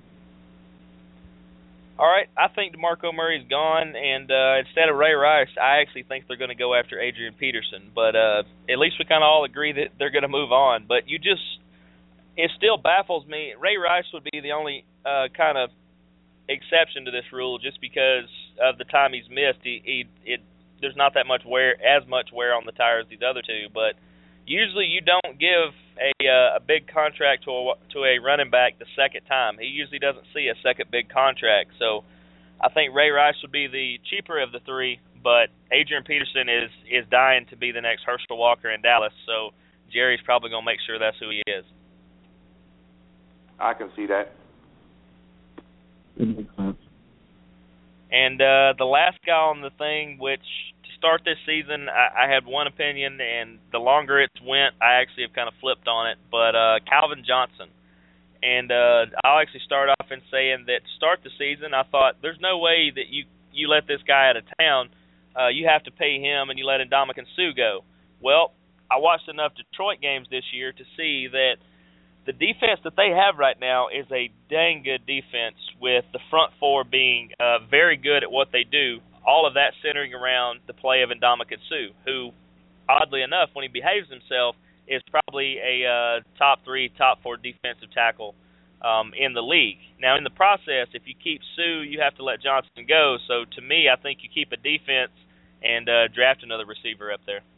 All right, I think DeMarco Murray's gone, and uh, instead of Ray Rice, I actually think they're going to go after Adrian Peterson. But uh, at least we kind of all agree that they're going to move on. But you just, it still baffles me. Ray Rice would be the only uh, kind of exception to this rule, just because of the time he's missed. He, he it there's not that much wear, as much wear on the tires as these other two. But usually you don't give a uh, a big contract to a to a running back the second time. He usually doesn't see a second big contract. So I think Ray Rice would be the cheaper of the three, but Adrian Peterson is is dying to be the next Herschel Walker in Dallas. So Jerry's probably gonna make sure that's who he is. I can see that. It makes sense. And uh, the last guy on the thing, which to start this season, I, I had one opinion, and the longer it's went, I actually have kind of flipped on it. But uh, Calvin Johnson. And uh, I'll actually start off in saying that to start the season, I thought there's no way that you, you let this guy out of town. Uh, you have to pay him, and you let Ndamukong Suh go. Well, I watched enough Detroit games this year to see that the defense that they have right now is a dang good defense, with the front four being uh, very good at what they do, all of that centering around the play of Ndamukong Suh, who, oddly enough, when he behaves himself, is probably a uh, top three, top four defensive tackle um, in the league. Now, in the process, if you keep Suh, you have to let Johnson go. So, to me, I think you keep a defense and uh, draft another receiver up there.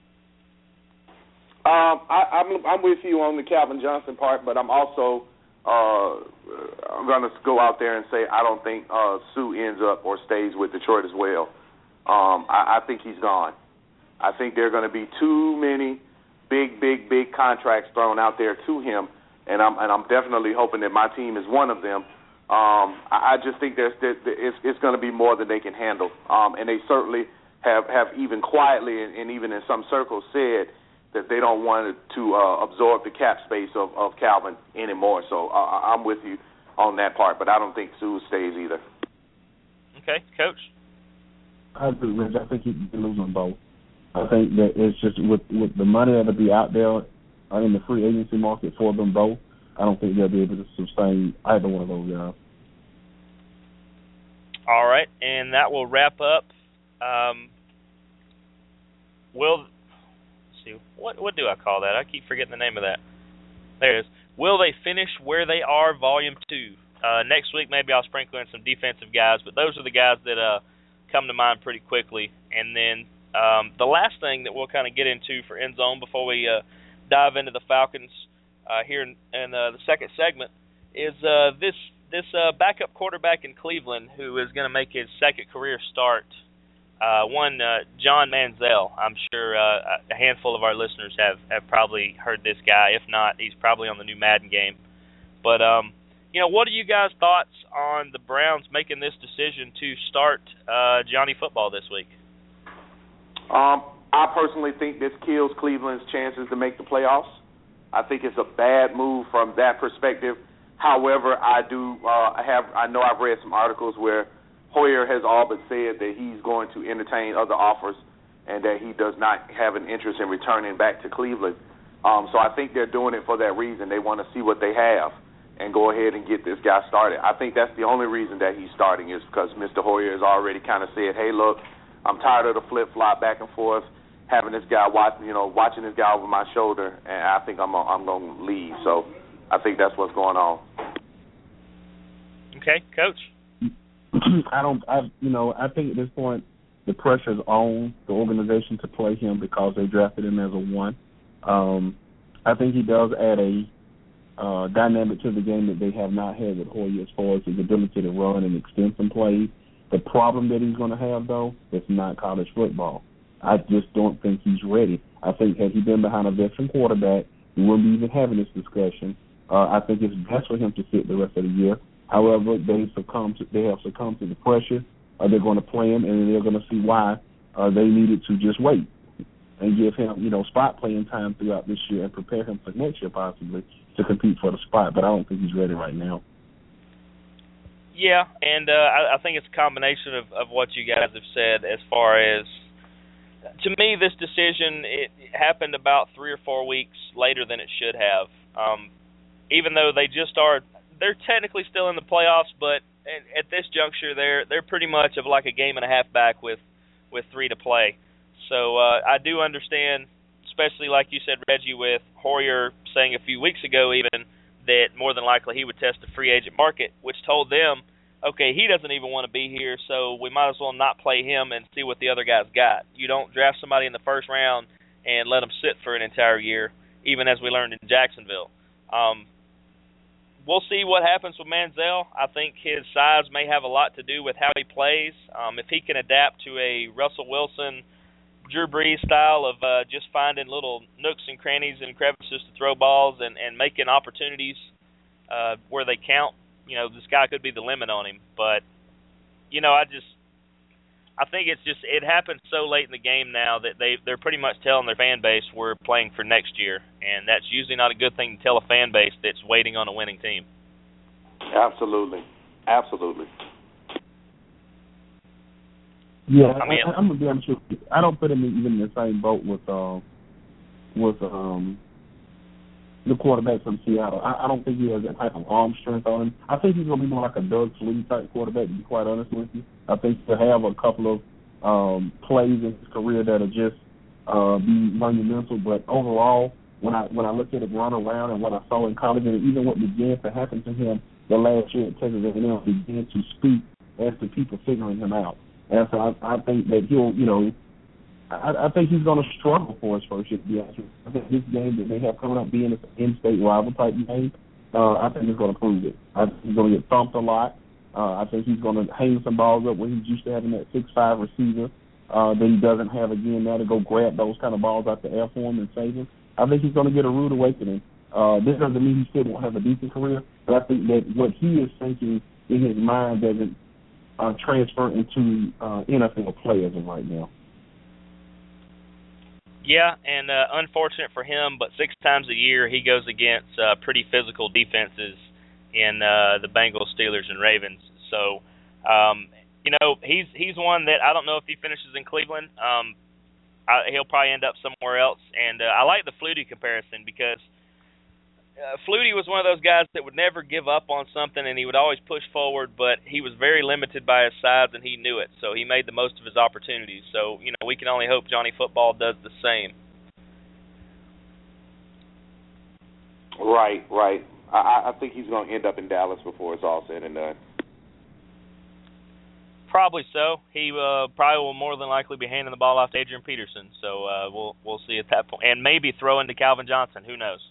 Um, I, I'm I'm with you on the Calvin Johnson part, but I'm also uh, I'm going to go out there and say I don't think uh, Suh ends up or stays with Detroit as well. Um, I, I think he's gone. I think there are going to be too many big, big, big contracts thrown out there to him, and I'm and I'm definitely hoping that my team is one of them. Um, I, I just think there's there, it's, it's going to be more than they can handle, um, and they certainly have, have even quietly and, and even in some circles said that they don't want to uh, absorb the cap space of, of Calvin anymore. So uh, I'm with you on that part, but I don't think Suh stays either. Okay, Coach? I agree, Rich. I think you can lose them both. I think that it's just with, with the money that'll be out there in the free agency market for them both, I don't think they'll be able to sustain either one of those guys. All right, and that will wrap up. Um, will see what what do I call that? I keep forgetting the name of that. There it is. Will they finish where they are? Volume two. Uh, next week maybe I'll sprinkle in some defensive guys, but those are the guys that uh, come to mind pretty quickly. And then um, the last thing that we'll kind of get into for End Zone before we uh, dive into the Falcons uh, here in, in uh, the second segment is uh, this this uh, backup quarterback in Cleveland who is going to make his second career start. Uh, one, uh, John Manziel. I'm sure uh, a handful of our listeners have, have probably heard this guy. If not, he's probably on the new Madden game. But, um, you know, what are you guys' thoughts on the Browns making this decision to start uh, Johnny Football this week? Um, I personally think this kills Cleveland's chances to make the playoffs. I think it's a bad move from that perspective. However, I do uh, have I know I've read some articles where Hoyer has all but said that he's going to entertain other offers and that he does not have an interest in returning back to Cleveland. Um, so I think they're doing it for that reason. They want to see what they have. and go ahead and get this guy started. I think that's the only reason that he's starting is because Mister Hoyer has already kind of said, hey, look, I'm tired of the flip-flop back and forth, having this guy watch, you know, watching this guy over my shoulder, and I think I'm I'm going to leave. So I think that's what's going on. Okay, Coach. I don't, I you know, I think at this point the pressure's on the organization to play him because they drafted him as a one. Um, I think he does add a uh, dynamic to the game that they have not had with Hoyer as far as his ability to run and extend some plays. The problem that he's going to have, though, is not college football. I just don't think he's ready. I think had he been behind a veteran quarterback, we wouldn't be even having this discussion. Uh, I think it's best for him to sit the rest of the year. However, they succumb to, they have succumbed to the pressure. Uh, they're going to play him, and they're going to see why uh, they needed to just wait and give him, you know, spot playing time throughout this year and prepare him for next year possibly to compete for the spot. But I don't think he's ready right now. Yeah, and uh, I, I think it's a combination of, of what you guys have said as far as, to me, this decision, it happened about three or four weeks later than it should have. Um, even though they just are, they're technically still in the playoffs, but at, at this juncture, they're they're pretty much of like a game and a half back with, with three to play. So uh, I do understand, especially like you said, Reggie, with Hoyer saying a few weeks ago even that more than likely he would test the free agent market, which told them, okay, he doesn't even want to be here, so we might as well not play him and see what the other guys got. You don't draft somebody in the first round and let them sit for an entire year, even as we learned in Jacksonville. Um, we'll see what happens with Manziel. I think his size may have a lot to do with how he plays. Um, if he can adapt to a Russell Wilson, Drew Brees style of uh, just finding little nooks and crannies and crevices to throw balls and, and making opportunities uh, where they count, you know, this guy could be the limit on him. But, you know, I just I think it's just it happened so late in the game now that they, they're pretty much telling their fan base we're playing for next year. And that's usually not a good thing to tell a fan base that's waiting on a winning team. Absolutely. Absolutely. Yeah, I mean, I, I'm gonna be honest with you. I don't put him in, even in the same boat with uh, with um, the quarterback from Seattle. I, I don't think he has that type of arm strength on him. I think he's gonna be more like a Doug Flutie type quarterback. To be quite honest with you, I think he'll have a couple of um, plays in his career that'll just uh, be monumental. But overall, when I when I look at him run around and what I saw in college, and even what began to happen to him the last year at Texas A and M, began to speak as to people figuring him out. And so I, I think that he'll, you know, I, I think he's going to struggle for his first year, to be honest with you. I think this game that they have coming up being an in-state rival type game, uh, I think he's going to prove it. I think he's going to get thumped a lot. Uh, I think he's going to hang some balls up where he's used to having that six five receiver uh, that he doesn't have again now to go grab those kind of balls out the air for him and save him. I think he's going to get a rude awakening. Uh, this doesn't mean he still won't have a decent career, but I think that what he is thinking in his mind doesn't Uh, transfer into uh, N F L play as of right now. Yeah, and uh, unfortunate for him, but six times a year he goes against uh, pretty physical defenses in uh, the Bengals, Steelers, and Ravens. So, um, you know, he's he's one that I don't know if he finishes in Cleveland. Um, I, he'll probably end up somewhere else. And uh, I like the Flutie comparison because Uh, Flutie was one of those guys that would never give up on something, and he would always push forward, but he was very limited by his size, and he knew it, so he made the most of his opportunities. So, you know, we can only hope Johnny Football does the same. Right, right. I, I think he's going to end up in Dallas before it's all said and done. Probably so. He uh, probably will more than likely be handing the ball off to Adrian Peterson, so uh, we'll we'll see at that point. And maybe throw into Calvin Johnson. Who knows?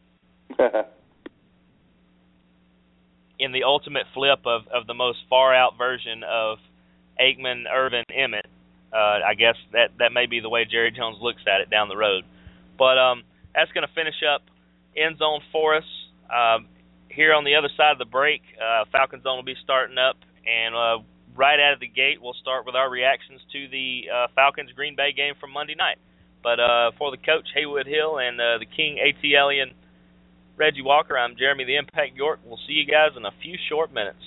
In the ultimate flip of, of the most far-out version of Aikman, Irvin, Emmett, uh, I guess that, that may be the way Jerry Jones looks at it down the road. But um, that's going to finish up End Zone for us. Um, here on the other side of the break, uh, Falcon Zone will be starting up, and uh, right out of the gate, we'll start with our reactions to the uh, Falcons-Green Bay game from Monday night. But uh, for the coach, Haywood Hill, and uh, the King, A T Alien, Reggie Walker, I'm Jeremy the Impact York. We'll see you guys in a few short minutes.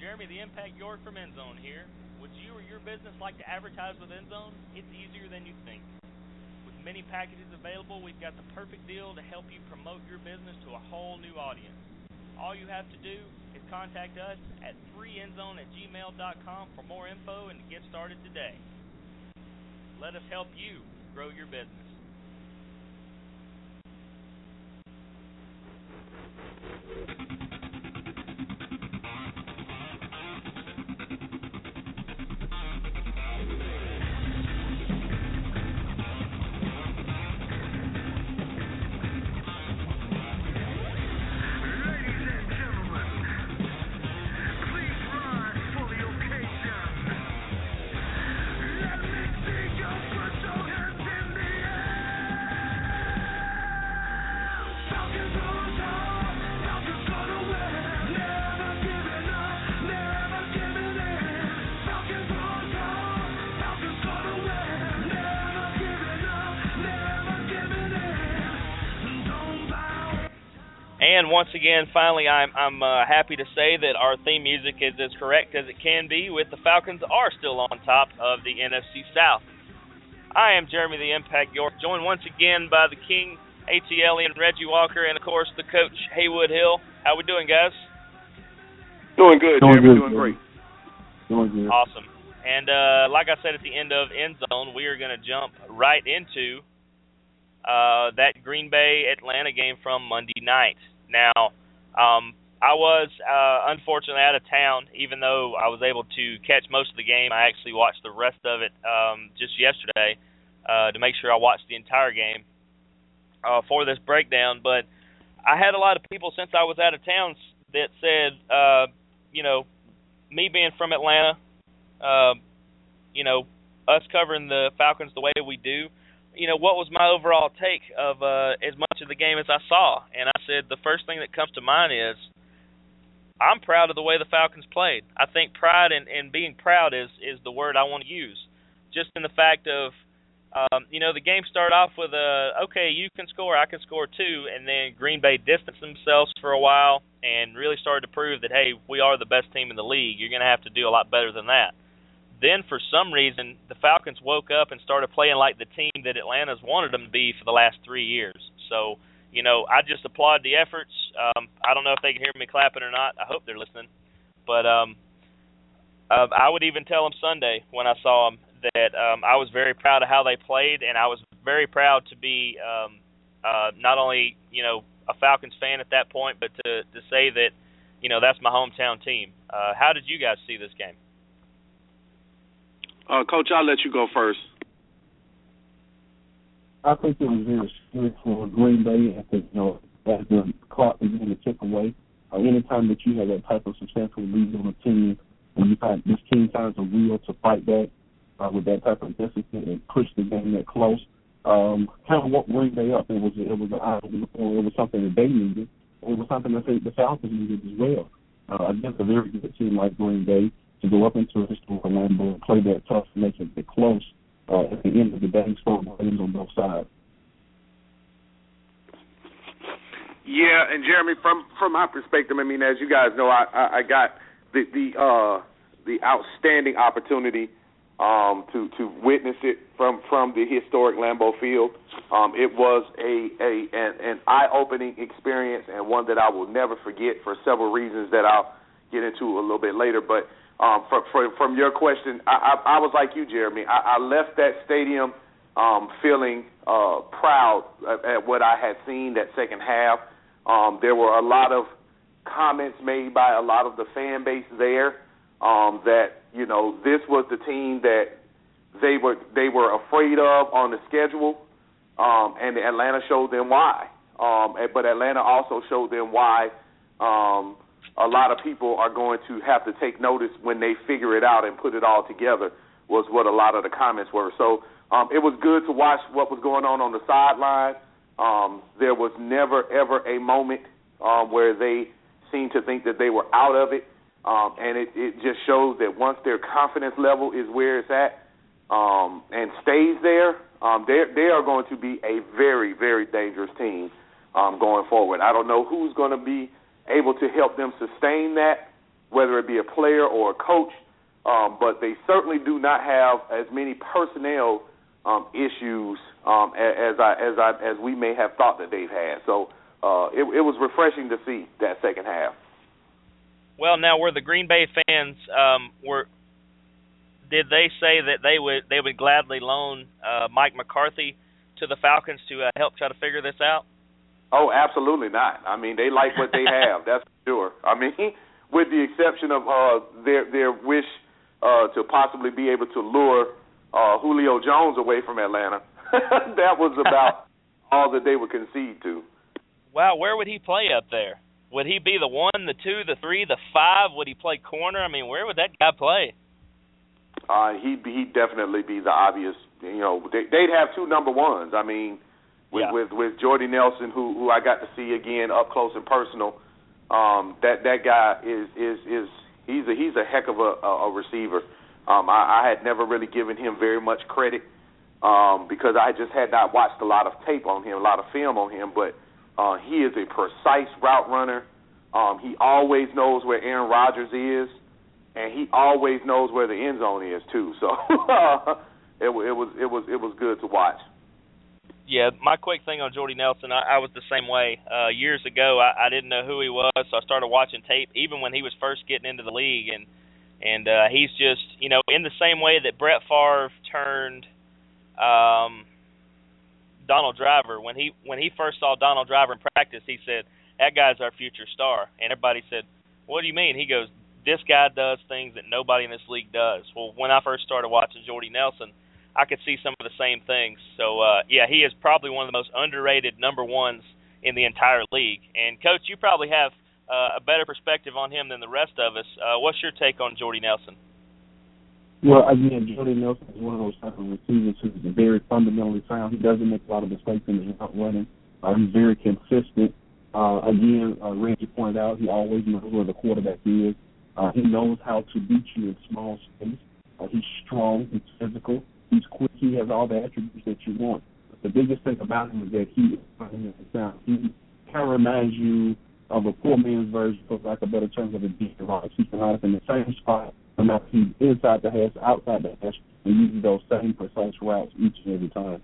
Jeremy the Impact York from Endzone here. Would you or your business like to advertise with Endzone? It's easier than you think. With many packages available, we've got the perfect deal to help you promote your business to a whole new audience. All you have to do is contact us at free endzone at gmail dot com for more info and to get started today. Let us help you grow your business. And once again, finally, I'm I'm uh, happy to say that our theme music is as correct as it can be, with the Falcons are still on top of the N F C South. I am Jeremy the Impact York, joined once again by the King, A T L and Reggie Walker, and of course the coach, Haywood Hill. How we doing, guys? Doing good, doing Jeremy. Good, doing great. Doing good. Awesome. And uh, like I said at the end of End Zone, we are going to jump right into uh, that Green Bay Atlanta game from Monday night. Now, um, I was uh, unfortunately out of town, even though I was able to catch most of the game. I actually watched the rest of it um, just yesterday uh, to make sure I watched the entire game uh, for this breakdown. But I had a lot of people since I was out of town that said, uh, you know, me being from Atlanta, uh, you know, us covering the Falcons the way we do, you know, what was my overall take of uh, as much of the game as I saw? And I said the first thing that comes to mind is I'm proud of the way the Falcons played. I think pride and, and being proud is, is the word I want to use, just in the fact of, um, you know, the game started off with, a, okay, you can score, I can score too, and then Green Bay distanced themselves for a while and really started to prove that, hey, we are the best team in the league. You're going to have to do a lot better than that. Then, for some reason, the Falcons woke up and started playing like the team that Atlanta's wanted them to be for the last three years. So, you know, I just applaud the efforts. Um, I don't know if they can hear me clapping or not. I hope they're listening. But um, uh, I would even tell them Sunday when I saw them that um, I was very proud of how they played, and I was very proud to be um, uh, not only, you know, a Falcons fan at that point, but to, to say that, you know, that's my hometown team. Uh, how did you guys see this game? Uh, Coach, I'll let you go first. I think it was very good for Green Bay. I think, you know, as the clock began to tick away, uh, anytime that you have that type of substantial lead on a team, and you find this team finds a will to fight back uh, with that type of discipline and push the game that close, um, kind of woke Green Bay up. It was it was an it was something that they needed. It was something that they, the Falcons needed as well. Uh, against a very good team like Green Bay, to go up into a historical Lambeau and play that tough, make it close uh, at the end of the day, score games on both sides. Yeah, and Jeremy, from from my perspective, I mean, as you guys know, I I, I got the the uh, the outstanding opportunity um, to to witness it from, from the historic Lambeau Field. Um, it was a a an, an eye-opening experience and one that I will never forget for several reasons that I'll get into a little bit later, but. Um, for, for, from your question, I, I, I was like you, Jeremy. I, I left that stadium um, feeling uh, proud at, at what I had seen that second half. Um, there were a lot of comments made by a lot of the fan base there um, that, you know, this was the team that they were they were afraid of on the schedule, um, and Atlanta showed them why. Um, but Atlanta also showed them why. Um, A lot of people are going to have to take notice when they figure it out and put it all together, was what a lot of the comments were. So um, it was good to watch what was going on on the sideline. Um, there was never, ever a moment um, where they seemed to think that they were out of it. Um, and it, it just shows that once their confidence level is where it's at um, and stays there, um, they are going to be a very, very dangerous team um, going forward. I don't know who's going to be able to help them sustain that whether it be a player or a coach, um, but they certainly do not have as many personnel um, issues um, as I, as I, as we may have thought that they've had. So uh, it, it was refreshing to see that second half. Well, now were the Green Bay fans um, were did they say that they would they would gladly loan uh, Mike McCarthy to the Falcons to uh, help try to figure this out? Oh, absolutely not. I mean, they like what they have. That's for sure. I mean, with the exception of uh, their their wish uh, to possibly be able to lure uh, Julio Jones away from Atlanta, that was about all that they would concede to. Wow, where would he play up there? Would he be the one, the two, the three, the five? Would he play corner? I mean, where would that guy play? Uh, he'd be, he'd definitely be the obvious. You know, they, they'd have two number ones. I mean. With, yeah. with with Jordy Nelson, who who I got to see again up close and personal, um, that that guy is is is he's a he's a heck of a, a receiver. Um, I, I had never really given him very much credit um, because I just had not watched a lot of tape on him, a lot of film on him. But uh, he is a precise route runner. Um, he always knows where Aaron Rodgers is, and he always knows where the end zone is too. So it, it was it was it was good to watch. Yeah, my quick thing on Jordy Nelson, I, I was the same way. Uh, years ago, I, I didn't know who he was, so I started watching tape, even when he was first getting into the league, and and uh, he's just, you know, in the same way that Brett Favre turned um, Donald Driver. When he when he first saw Donald Driver in practice, he said, "That guy's our future star," and everybody said, "What do you mean?" He goes, "This guy does things that nobody in this league does." Well, when I first started watching Jordy Nelson, I could see some of the same things. So, uh, yeah, he is probably one of the most underrated number ones in the entire league. And, Coach, you probably have uh, a better perspective on him than the rest of us. Uh, what's your take on Jordy Nelson? Well, again, Jordy Nelson is one of those type of receivers who's very fundamentally sound. He doesn't make a lot of mistakes in his route running. Uh, he's very consistent. Uh, again, uh, Reggie pointed out he always knows where the quarterback is. Uh, he knows how to beat you in small space. Uh, he's strong. He's physical. He's quick. He has all the attributes that you want. But the biggest thing about him is that he is fundamentally sound. He kind of reminds you of a poor man's version, for lack of better terms, of a Deacon Rice. He can line up in the same spot, and not he's inside the hash, outside the hash, and uses those same precise routes each and every time.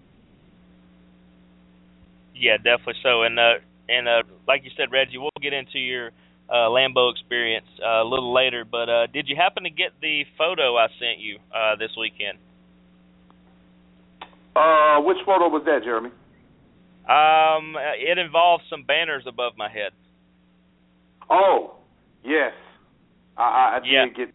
Yeah, definitely so. And uh, and uh, like you said, Reggie, we'll get into your uh, Lambeau experience uh, a little later. But uh, did you happen to get the photo I sent you uh, this weekend? Uh, which photo was that, Jeremy? Um, it involves some banners above my head. Oh, yes. I, I, I yeah. did get.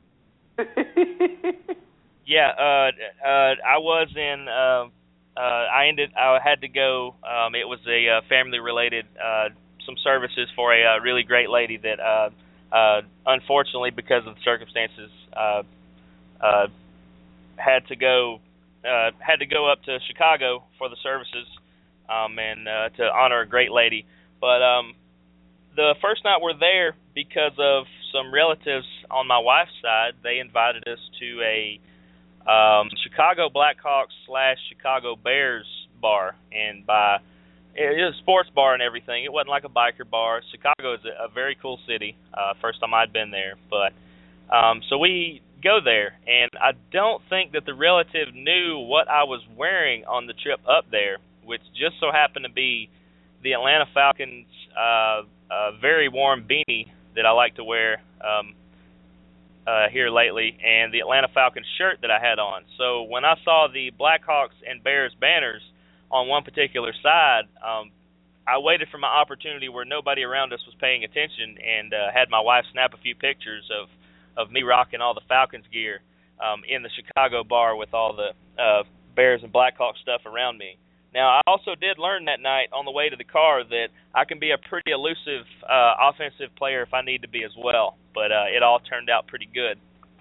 yeah. Uh, uh, I was in. Uh, uh, I ended. I had to go. Um, it was a uh, family-related uh, some services for a uh, really great lady that, uh, uh, unfortunately, because of the circumstances, uh, uh, had to go. Uh, had to go up to Chicago for the services um, and uh, to honor a great lady. But um, the first night we're there, because of some relatives on my wife's side, they invited us to a um, Chicago Blackhawks slash Chicago Bears bar. And by it was a sports bar and everything. It wasn't like a biker bar. Chicago is a, a very cool city. Uh, first time I'd been there. But um, so we go there, and I don't think that the relative knew what I was wearing on the trip up there, which just so happened to be the Atlanta Falcons' uh, uh, very warm beanie that I like to wear um, uh, here lately, and the Atlanta Falcons shirt that I had on. So when I saw the Blackhawks and Bears banners on one particular side, um, I waited for my opportunity where nobody around us was paying attention, and uh, had my wife snap a few pictures of of me rocking all the Falcons gear um, in the Chicago bar with all the uh, Bears and Blackhawks stuff around me. Now, I also did learn that night on the way to the car that I can be a pretty elusive uh, offensive player if I need to be as well, but uh, it all turned out pretty good.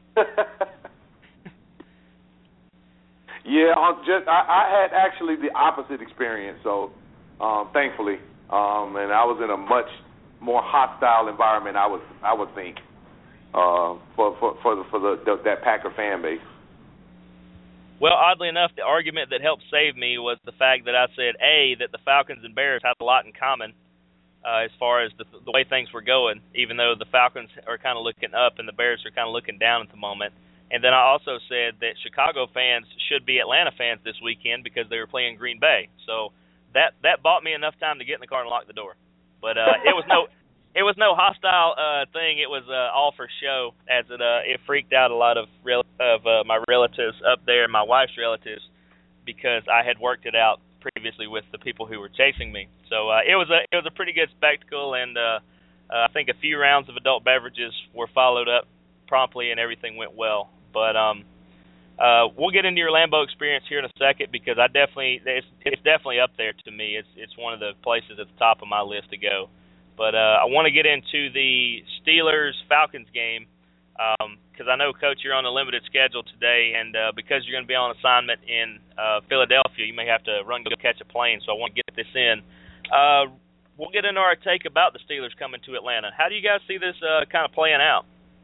yeah, I'm just I, I had actually the opposite experience, so um, thankfully, um, and I was in a much more hostile environment, I would I would think. Uh, for for for the, for the, the that Packer fan base. Well, oddly enough, the argument that helped save me was the fact that I said A, that the Falcons and Bears had a lot in common, uh, as far as the, the way things were going, even though the Falcons are kind of looking up and the Bears are kind of looking down at the moment. And then I also said that Chicago fans should be Atlanta fans this weekend because they were playing Green Bay. So that that bought me enough time to get in the car and lock the door. But uh, it was no it was no hostile uh, thing. It was uh, all for show, as it uh, it freaked out a lot of rel- of uh, my relatives up there, my wife's relatives, because I had worked it out previously with the people who were chasing me. So uh, it was a it was a pretty good spectacle, and uh, uh, I think a few rounds of adult beverages were followed up promptly, and everything went well. But um, uh, we'll get into your Lambeau experience here in a second, because I definitely it's, it's definitely up there to me. It's it's one of the places at the top of my list to go. But uh, I want to get into the Steelers-Falcons game, because um, I know, Coach, you're on a limited schedule today, and uh, because you're going to be on assignment in uh, Philadelphia, you may have to run go catch a plane. So I want to get this in. Uh, we'll get into our take about the Steelers coming to Atlanta. How do you guys see this uh, kind of playing out?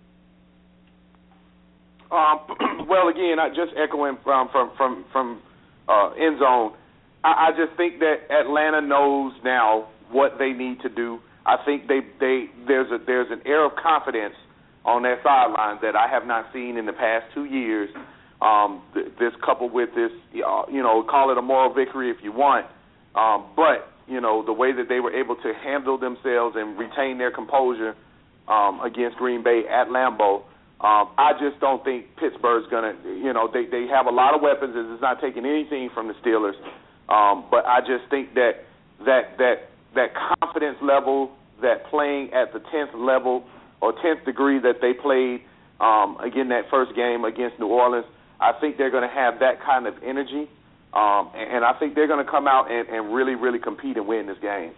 Um, well, again, I just echoing from from from from uh, end zone. I, I just think that Atlanta knows now what they need to do. I think they they there's a there's an air of confidence on their sidelines that I have not seen in the past two years. Um, th- this coupled with this, uh, you know, call it a moral victory if you want, um, but you know the way that they were able to handle themselves and retain their composure um, against Green Bay at Lambeau. Um, I just don't think Pittsburgh's going to, you know, they, they have a lot of weapons. It's not taking anything from the Steelers. Um, but I just think that that that that confidence level, that playing at the tenth level or tenth degree that they played, um, again, that first game against New Orleans, I think they're going to have that kind of energy. Um, and, and I think they're going to come out and, and really, really compete and win this game.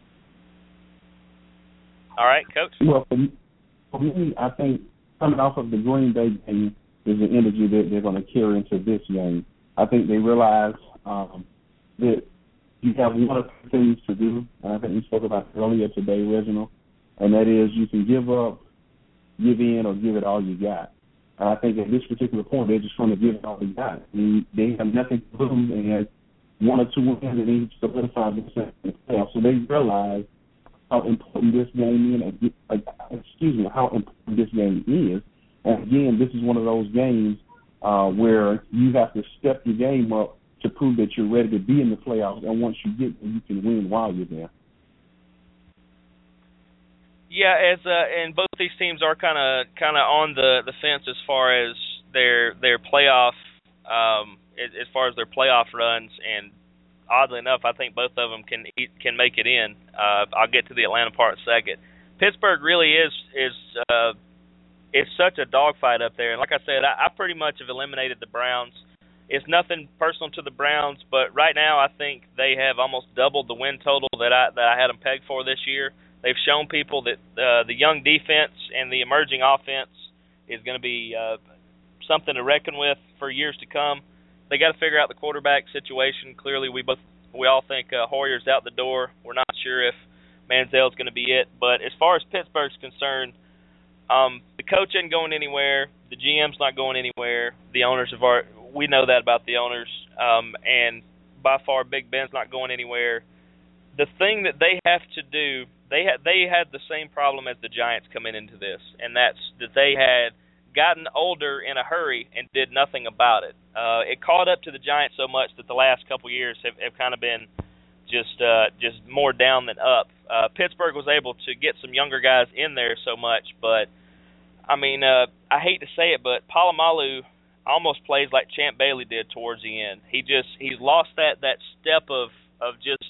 All right, Coach. Well, for me, for me I think coming off of the Green Bay game is the energy that they're going to carry into this game. I think they realize um, that you have one of two things to do, and I think we spoke about it earlier today, Reginald, and that is you can give up, give in, or give it all you got. And I think at this particular point, they're just trying to give it all they got. I mean, they have nothing to lose. They had one or two wins, and they solidified themselves in the playoffs. So they realize how important this game is, uh, excuse me, how important this game is. And again, this is one of those games uh, where you have to step your game up to prove that you're ready to be in the playoffs. And once you get there, you can win while you're there. Yeah, as uh, and both these teams are kind of kind of on the, the fence as far as their their playoff um, as, as far as their playoff runs, and oddly enough, I think both of them can can make it in. Uh, I'll get to the Atlanta part second. Pittsburgh really is is uh, is such a dogfight up there, and like I said, I, I pretty much have eliminated the Browns. It's nothing personal to the Browns, but right now I think they have almost doubled the win total that I that I had them pegged for this year. They've shown people that uh, the young defense and the emerging offense is going to be uh, something to reckon with for years to come. They got to figure out the quarterback situation. Clearly, we both we all think uh, Hoyer's out the door. We're not sure if Manziel's going to be it. But as far as Pittsburgh's concerned, um, the coach isn't going anywhere. The G M's not going anywhere. The owners of our we know that about the owners, um, and by far Big Ben's not going anywhere. The thing that they have to do, they had they had the same problem as the Giants coming into this, and that's that they had gotten older in a hurry and did nothing about it. Uh, it caught up to the Giants so much that the last couple years have, have kind of been just uh, just more down than up. Uh, Pittsburgh was able to get some younger guys in there so much, but I mean, uh, I hate to say it, but Polamalu almost plays like Champ Bailey did towards the end. He just he's lost that that step of of just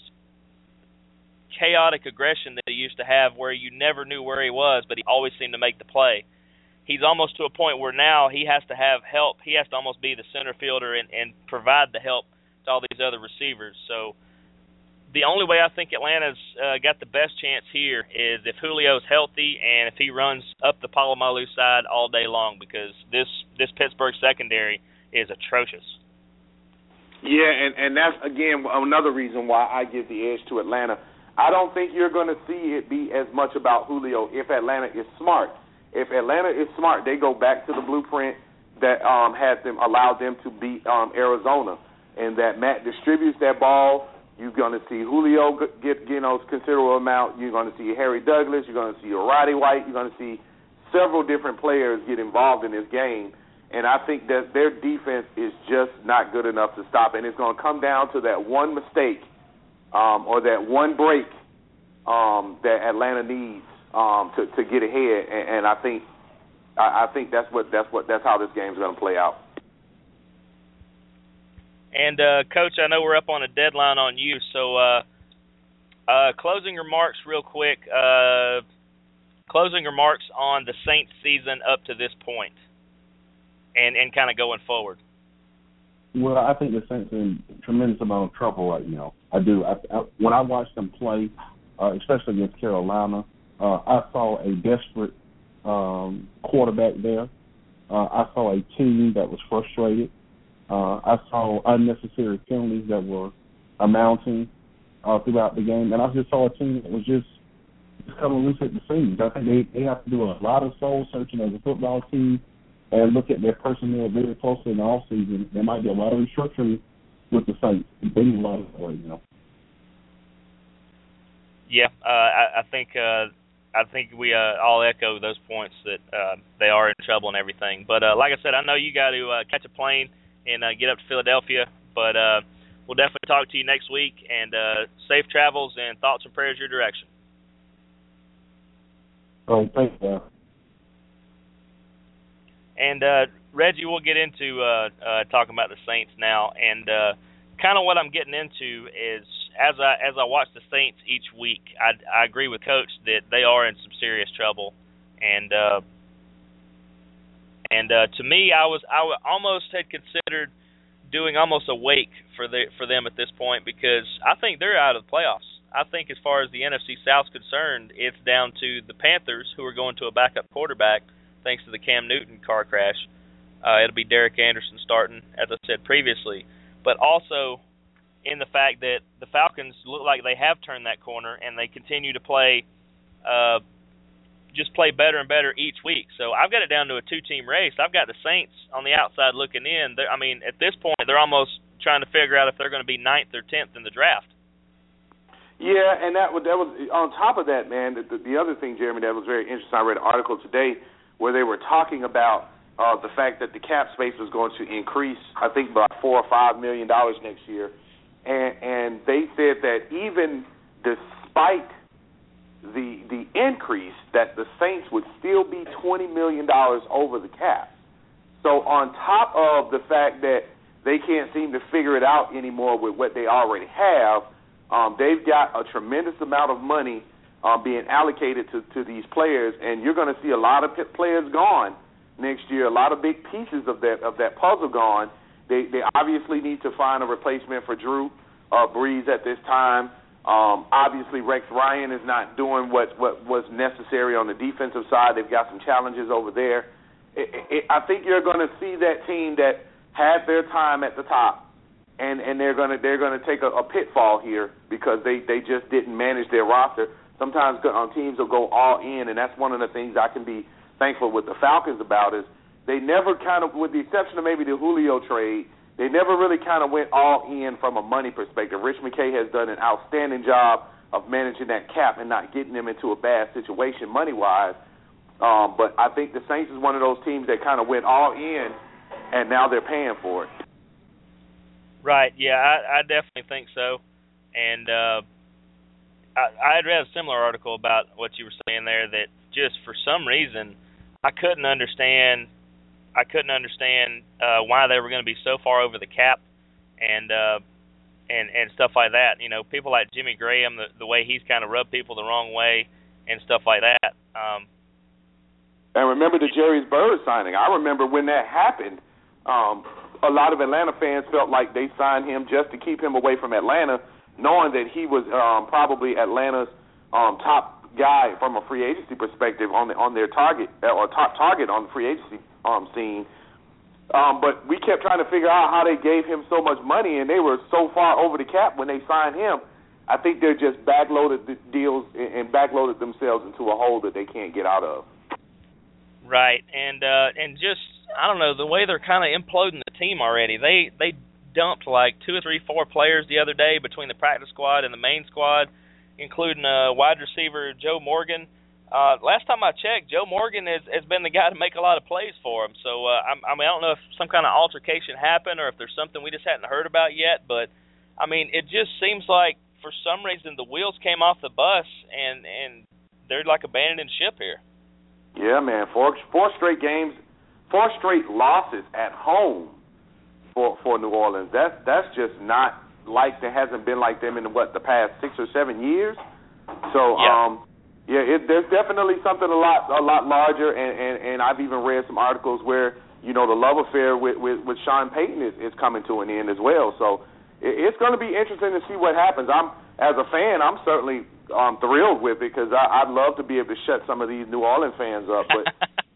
chaotic aggression that he used to have, where you never knew where he was, but he always seemed to make the play. He's almost to a point where now he has to have help. He has to almost be the center fielder and, and provide the help to all these other receivers. So the only way I think Atlanta's uh, got the best chance here is if Julio's healthy and if he runs up the Polamalu side all day long, because this, this Pittsburgh secondary is atrocious. Yeah, and, and that's, again, another reason why I give the edge to Atlanta. I don't think you're going to see it be as much about Julio if Atlanta is smart. If Atlanta is smart, they go back to the blueprint that um, had them allowed them to beat um, Arizona, and that Matt distributes that ball You're going to see Julio get, you know, considerable amount. You're going to see Harry Douglas. You're going to see Roddy White. You're going to see several different players get involved in this game. And I think that their defense is just not good enough to stop. And it's going to come down to that one mistake um, or that one break um, that Atlanta needs um, to, to get ahead. And, and I think I, I think that's what that's what that's how this game's going to play out. And, uh, Coach, I know we're up on a deadline on you, so uh, uh, closing remarks real quick. Uh, closing remarks on the Saints season up to this point and, and kind of going forward. Well, I think the Saints are in a tremendous amount of trouble right now. I do. I, I, when I watched them play, uh, especially against Carolina, uh, I saw a desperate um, quarterback there. Uh, I saw a team that was frustrated. Uh, I saw unnecessary penalties that were amounting uh, throughout the game, and I just saw a team that was just, just coming loose at the seams. I think they, they have to do a lot of soul searching as a football team and look at their personnel very closely in the offseason. There might be a lot of restructuring with the Saints. They need a lot of work, you know. Yeah, uh, I, I think uh, I think we uh, all echo those points that uh, they are in trouble and everything. But uh, like I said, I know you got to uh, catch a plane and uh, get up to Philadelphia. But uh, we'll definitely talk to you next week. And uh, safe travels and thoughts and prayers your direction. Oh, thanks, man. And, uh, Reggie, we'll get into uh, uh, talking about the Saints now. And uh, kind of what I'm getting into is as I as I watch the Saints each week, I, I agree with Coach that they are in some serious trouble. And uh, And uh, to me, I was I almost had considered doing almost a wake for the for them at this point because I think they're out of the playoffs. I think as far as the N F C South's concerned, it's down to the Panthers, who are going to a backup quarterback thanks to the Cam Newton car crash. Uh, it'll be Derek Anderson starting, as I said previously, but also in the fact that the Falcons look like they have turned that corner and they continue to play. Uh, just play better and better each week. So I've got it down to a two-team race. I've got the Saints on the outside looking in. They're, I mean, at this point, they're almost trying to figure out if they're going to be ninth or tenth in the draft. Yeah, and that was, that was on top of that, man, the, the other thing, Jeremy, that was very interesting, I read an article today where they were talking about uh, the fact that the cap space was going to increase, I think, by four or five million dollars next year. And, and they said that even despite the the increase, that the Saints would still be twenty million dollars over the cap. So on top of the fact that they can't seem to figure it out anymore with what they already have, um, they've got a tremendous amount of money um, being allocated to, to these players, and you're going to see a lot of p- players gone next year, a lot of big pieces of that of that puzzle gone. They they obviously need to find a replacement for Drew uh, Brees at this time. Um, obviously, Rex Ryan is not doing what, what was necessary on the defensive side. They've got some challenges over there. It, it, I think you're going to see that team that had their time at the top, and, and they're going to they're going to take a, a pitfall here because they, they just didn't manage their roster. Sometimes um, teams will go all in, and that's one of the things I can be thankful with the Falcons about is they never kind of, with the exception of maybe the Julio trade, they never really kind of went all in from a money perspective. Rich McKay has done an outstanding job of managing that cap and not getting them into a bad situation money-wise. Um, but I think the Saints is one of those teams that kind of went all in, and now they're paying for it. Right, yeah, I, I definitely think so. And uh, I, I had read a similar article about what you were saying there that just for some reason I couldn't understand I couldn't understand uh, why they were going to be so far over the cap and uh, and and stuff like that. You know, people like Jimmy Graham, the, the way he's kind of rubbed people the wrong way and stuff like that. Um, and remember the Jerry's Bird signing. I remember when that happened, um, a lot of Atlanta fans felt like they signed him just to keep him away from Atlanta, knowing that he was um, probably Atlanta's um, top guy from a free agency perspective on the, on their target or top target on the free agency um, scene. Um, but we kept trying to figure out how they gave him so much money, and they were so far over the cap when they signed him. I think they're just backloaded the deals and backloaded themselves into a hole that they can't get out of. Right, and uh, and just I don't know the way they're kind of imploding the team already. They they dumped like two or three, four players the other day between the practice squad and the main squad, including uh, wide receiver Joe Morgan. Uh, last time I checked, Joe Morgan has, has been the guy to make a lot of plays for him. So uh, I, I mean, I don't know if some kind of altercation happened or if there's something we just hadn't heard about yet. But I mean, it just seems like for some reason the wheels came off the bus and and they're like abandoning ship here. Yeah, man, four four straight games, four straight losses at home for for New Orleans. That's that's just not like there hasn't been like them in what the past six or seven years. So yeah. um. Yeah, it, there's definitely something a lot a lot larger, and, and, and I've even read some articles where, you know, the love affair with, with, with Sean Payton is, is coming to an end as well. So it, it's going to be interesting to see what happens. I'm as a fan, I'm certainly um, thrilled with it because I'd love to be able to shut some of these New Orleans fans up. But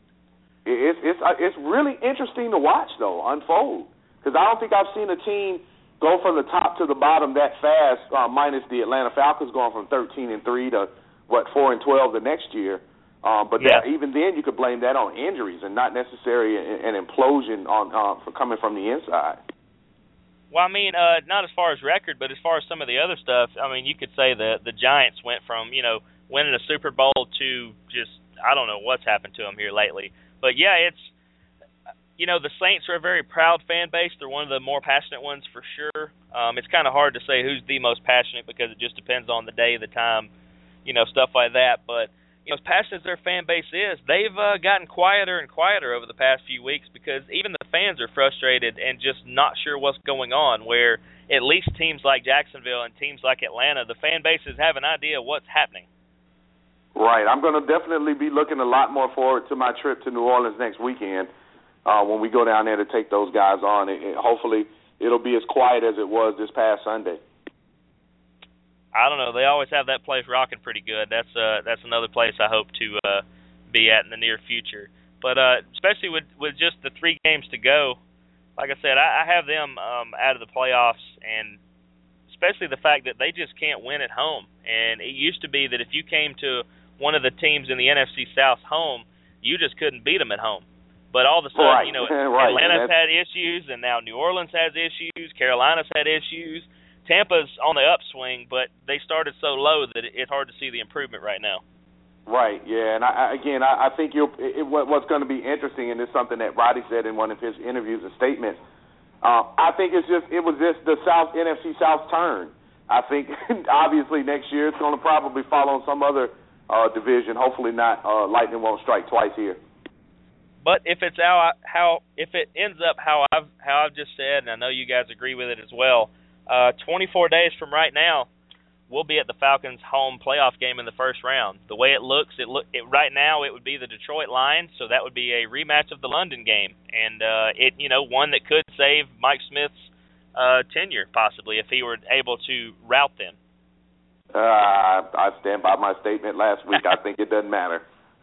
it, it's it's it's really interesting to watch though unfold because I don't think I've seen a team go from the top to the bottom that fast, uh, minus the Atlanta Falcons going from thirteen and three to what, four and twelve the next year. Um, but yeah. that, even then, you could blame that on injuries and not necessarily an, an implosion on uh, for coming from the inside. Well, I mean, uh, not as far as record, but as far as some of the other stuff, I mean, you could say the the Giants went from, you know, winning a Super Bowl to just, I don't know what's happened to them here lately. But, yeah, it's, you know, the Saints are a very proud fan base. They're one of the more passionate ones for sure. Um, it's kind of hard to say who's the most passionate because it just depends on the day, the time, you know, stuff like that. But, you know, as passionate as their fan base is, they've uh, gotten quieter and quieter over the past few weeks because even the fans are frustrated and just not sure what's going on, where at least teams like Jacksonville and teams like Atlanta, the fan bases have an idea what's happening. Right. I'm going to definitely be looking a lot more forward to my trip to New Orleans next weekend uh, when we go down there to take those guys on. It, it, hopefully it'll be as quiet as it was this past Sunday. I don't know. They always have that place rocking pretty good. That's uh, that's another place I hope to uh, be at in the near future. But uh, especially with, with just the three games to go, like I said, I, I have them um, out of the playoffs, and especially the fact that they just can't win at home. And it used to be that if you came to one of the teams in the N F C South home, you just couldn't beat them at home. But all of a sudden, right. you know, right. Atlanta's had issues, and now New Orleans has issues. Carolina's had issues. Tampa's on the upswing, but they started so low that it's hard to see the improvement right now. Right, yeah, and I, again, I, I think you'll, it, what's going to be interesting, and it's something that Roddy said in one of his interviews and statements, uh, I think it's just it was just the South N F C South turn. I think obviously next year it's going to probably follow some other uh, division. Hopefully not. Uh, lightning won't strike twice here. But if it's how I, how if it ends up how I've how I've just said, and I know you guys agree with it as well. Uh, twenty-four days from right now, we'll be at the Falcons' home playoff game in the first round. The way it looks, it look it, right now it would be the Detroit Lions, so that would be a rematch of the London game, and uh, it you know one that could save Mike Smith's uh, tenure possibly if he were able to route them. Uh, I stand by my statement last week. I think it doesn't matter.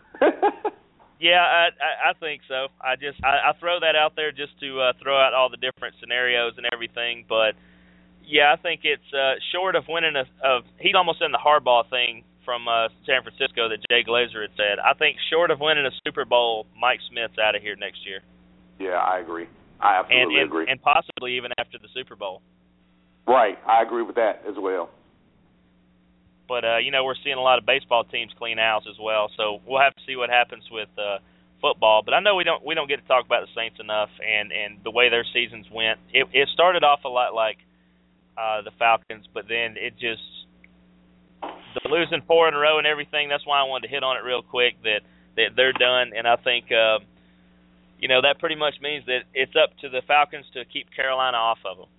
Yeah, I, I, I think so. I just I, I throw that out there just to uh, throw out all the different scenarios and everything, but. Yeah, I think it's uh, short of winning a. Of, he'd almost done the Harbaugh thing from uh, San Francisco that Jay Glazer had said. I think short of winning a Super Bowl, Mike Smith's out of here next year. Yeah, I agree. I absolutely and, and, agree. And possibly even after the Super Bowl. Right, I agree with that as well. But uh, you know, we're seeing a lot of baseball teams clean house as well, so we'll have to see what happens with uh, football. But I know we don't we don't get to talk about the Saints enough, and, and the way their seasons went. It, it started off a lot like. Uh, the Falcons, but then it just the losing four in a row and everything. That's why I wanted to hit on it real quick that, that they're done, and I think uh, you know that pretty much means that it's up to the Falcons to keep Carolina off of them.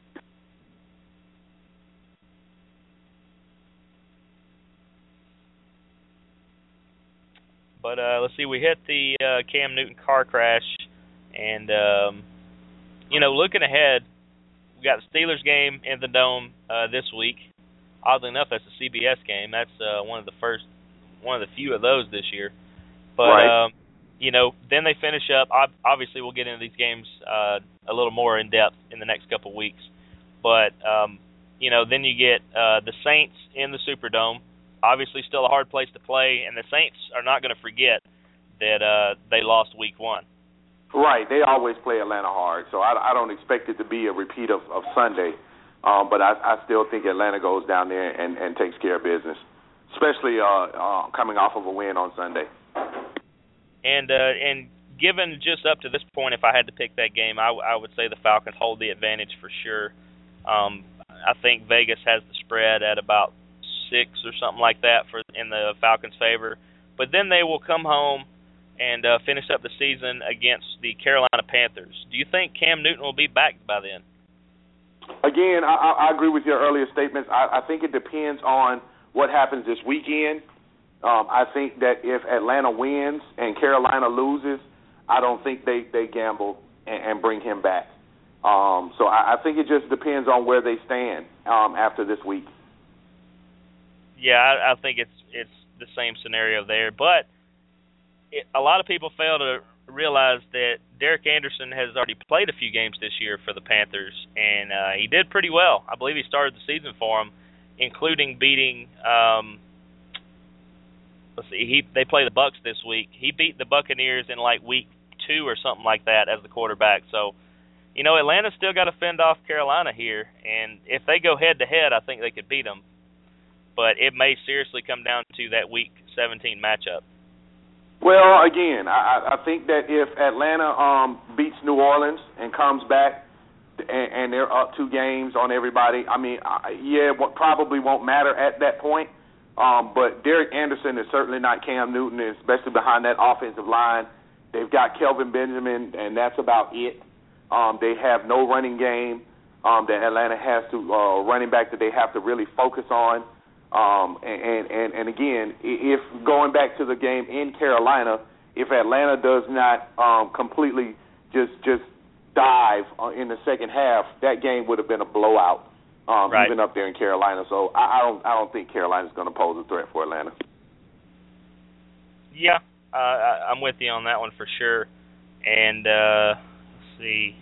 But uh, let's see, we hit the uh, Cam Newton car crash, and um, you know looking ahead. We got the Steelers game in the Dome uh, this week. Oddly enough, that's a C B S game. That's uh, one of the first, one of the few of those this year. But right. um, you know, then they finish up. Obviously, we'll get into these games uh, a little more in depth in the next couple of weeks. But um, you know, then you get uh, the Saints in the Superdome. Obviously, still a hard place to play, and the Saints are not going to forget that uh, they lost Week One. Right. They always play Atlanta hard, so I, I don't expect it to be a repeat of, of Sunday. Um, but I, I still think Atlanta goes down there and, and takes care of business, especially uh, uh, coming off of a win on Sunday. And uh, and given just up to this point, if I had to pick that game, I, I would say the Falcons hold the advantage for sure. Um, I think Vegas has the spread at about six or something like that for in the Falcons' favor. But then they will come home and uh, finish up the season against the Carolina Panthers. Do you think Cam Newton will be back by then? Again, I, I agree with your earlier statements. I, I think it depends on what happens this weekend. Um, I think that if Atlanta wins and Carolina loses, I don't think they, they gamble and, and bring him back. Um, so I, I think it just depends on where they stand um, after this week. Yeah, I, I think it's it's the same scenario there. But it, a lot of people fail to realize that Derek Anderson has already played a few games this year for the Panthers, and uh, he did pretty well. I believe he started the season for them, including beating um, – let's see, he they play the Bucs this week. He beat the Buccaneers in like week two or something like that as the quarterback. So, you know, Atlanta's still got to fend off Carolina here, and if they go head-to-head, I think they could beat them. But it may seriously come down to that week seventeen matchup. Well, again, I, I think that if Atlanta um, beats New Orleans and comes back and, and they're up two games on everybody, I mean, I, yeah, what probably won't matter at that point. Um, but Derek Anderson is certainly not Cam Newton, especially behind that offensive line. They've got Kelvin Benjamin, and that's about it. Um, they have no running game um, that Atlanta has to uh, running back that they have to really focus on. Um, and, and, and again, if going back to the game in Carolina, if Atlanta does not um, completely just just dive in the second half, that game would have been a blowout, um, right. even up there in Carolina. So I, I don't I don't think Carolina's going to pose a threat for Atlanta. Yeah, uh, I'm with you on that one for sure. And uh, let's see.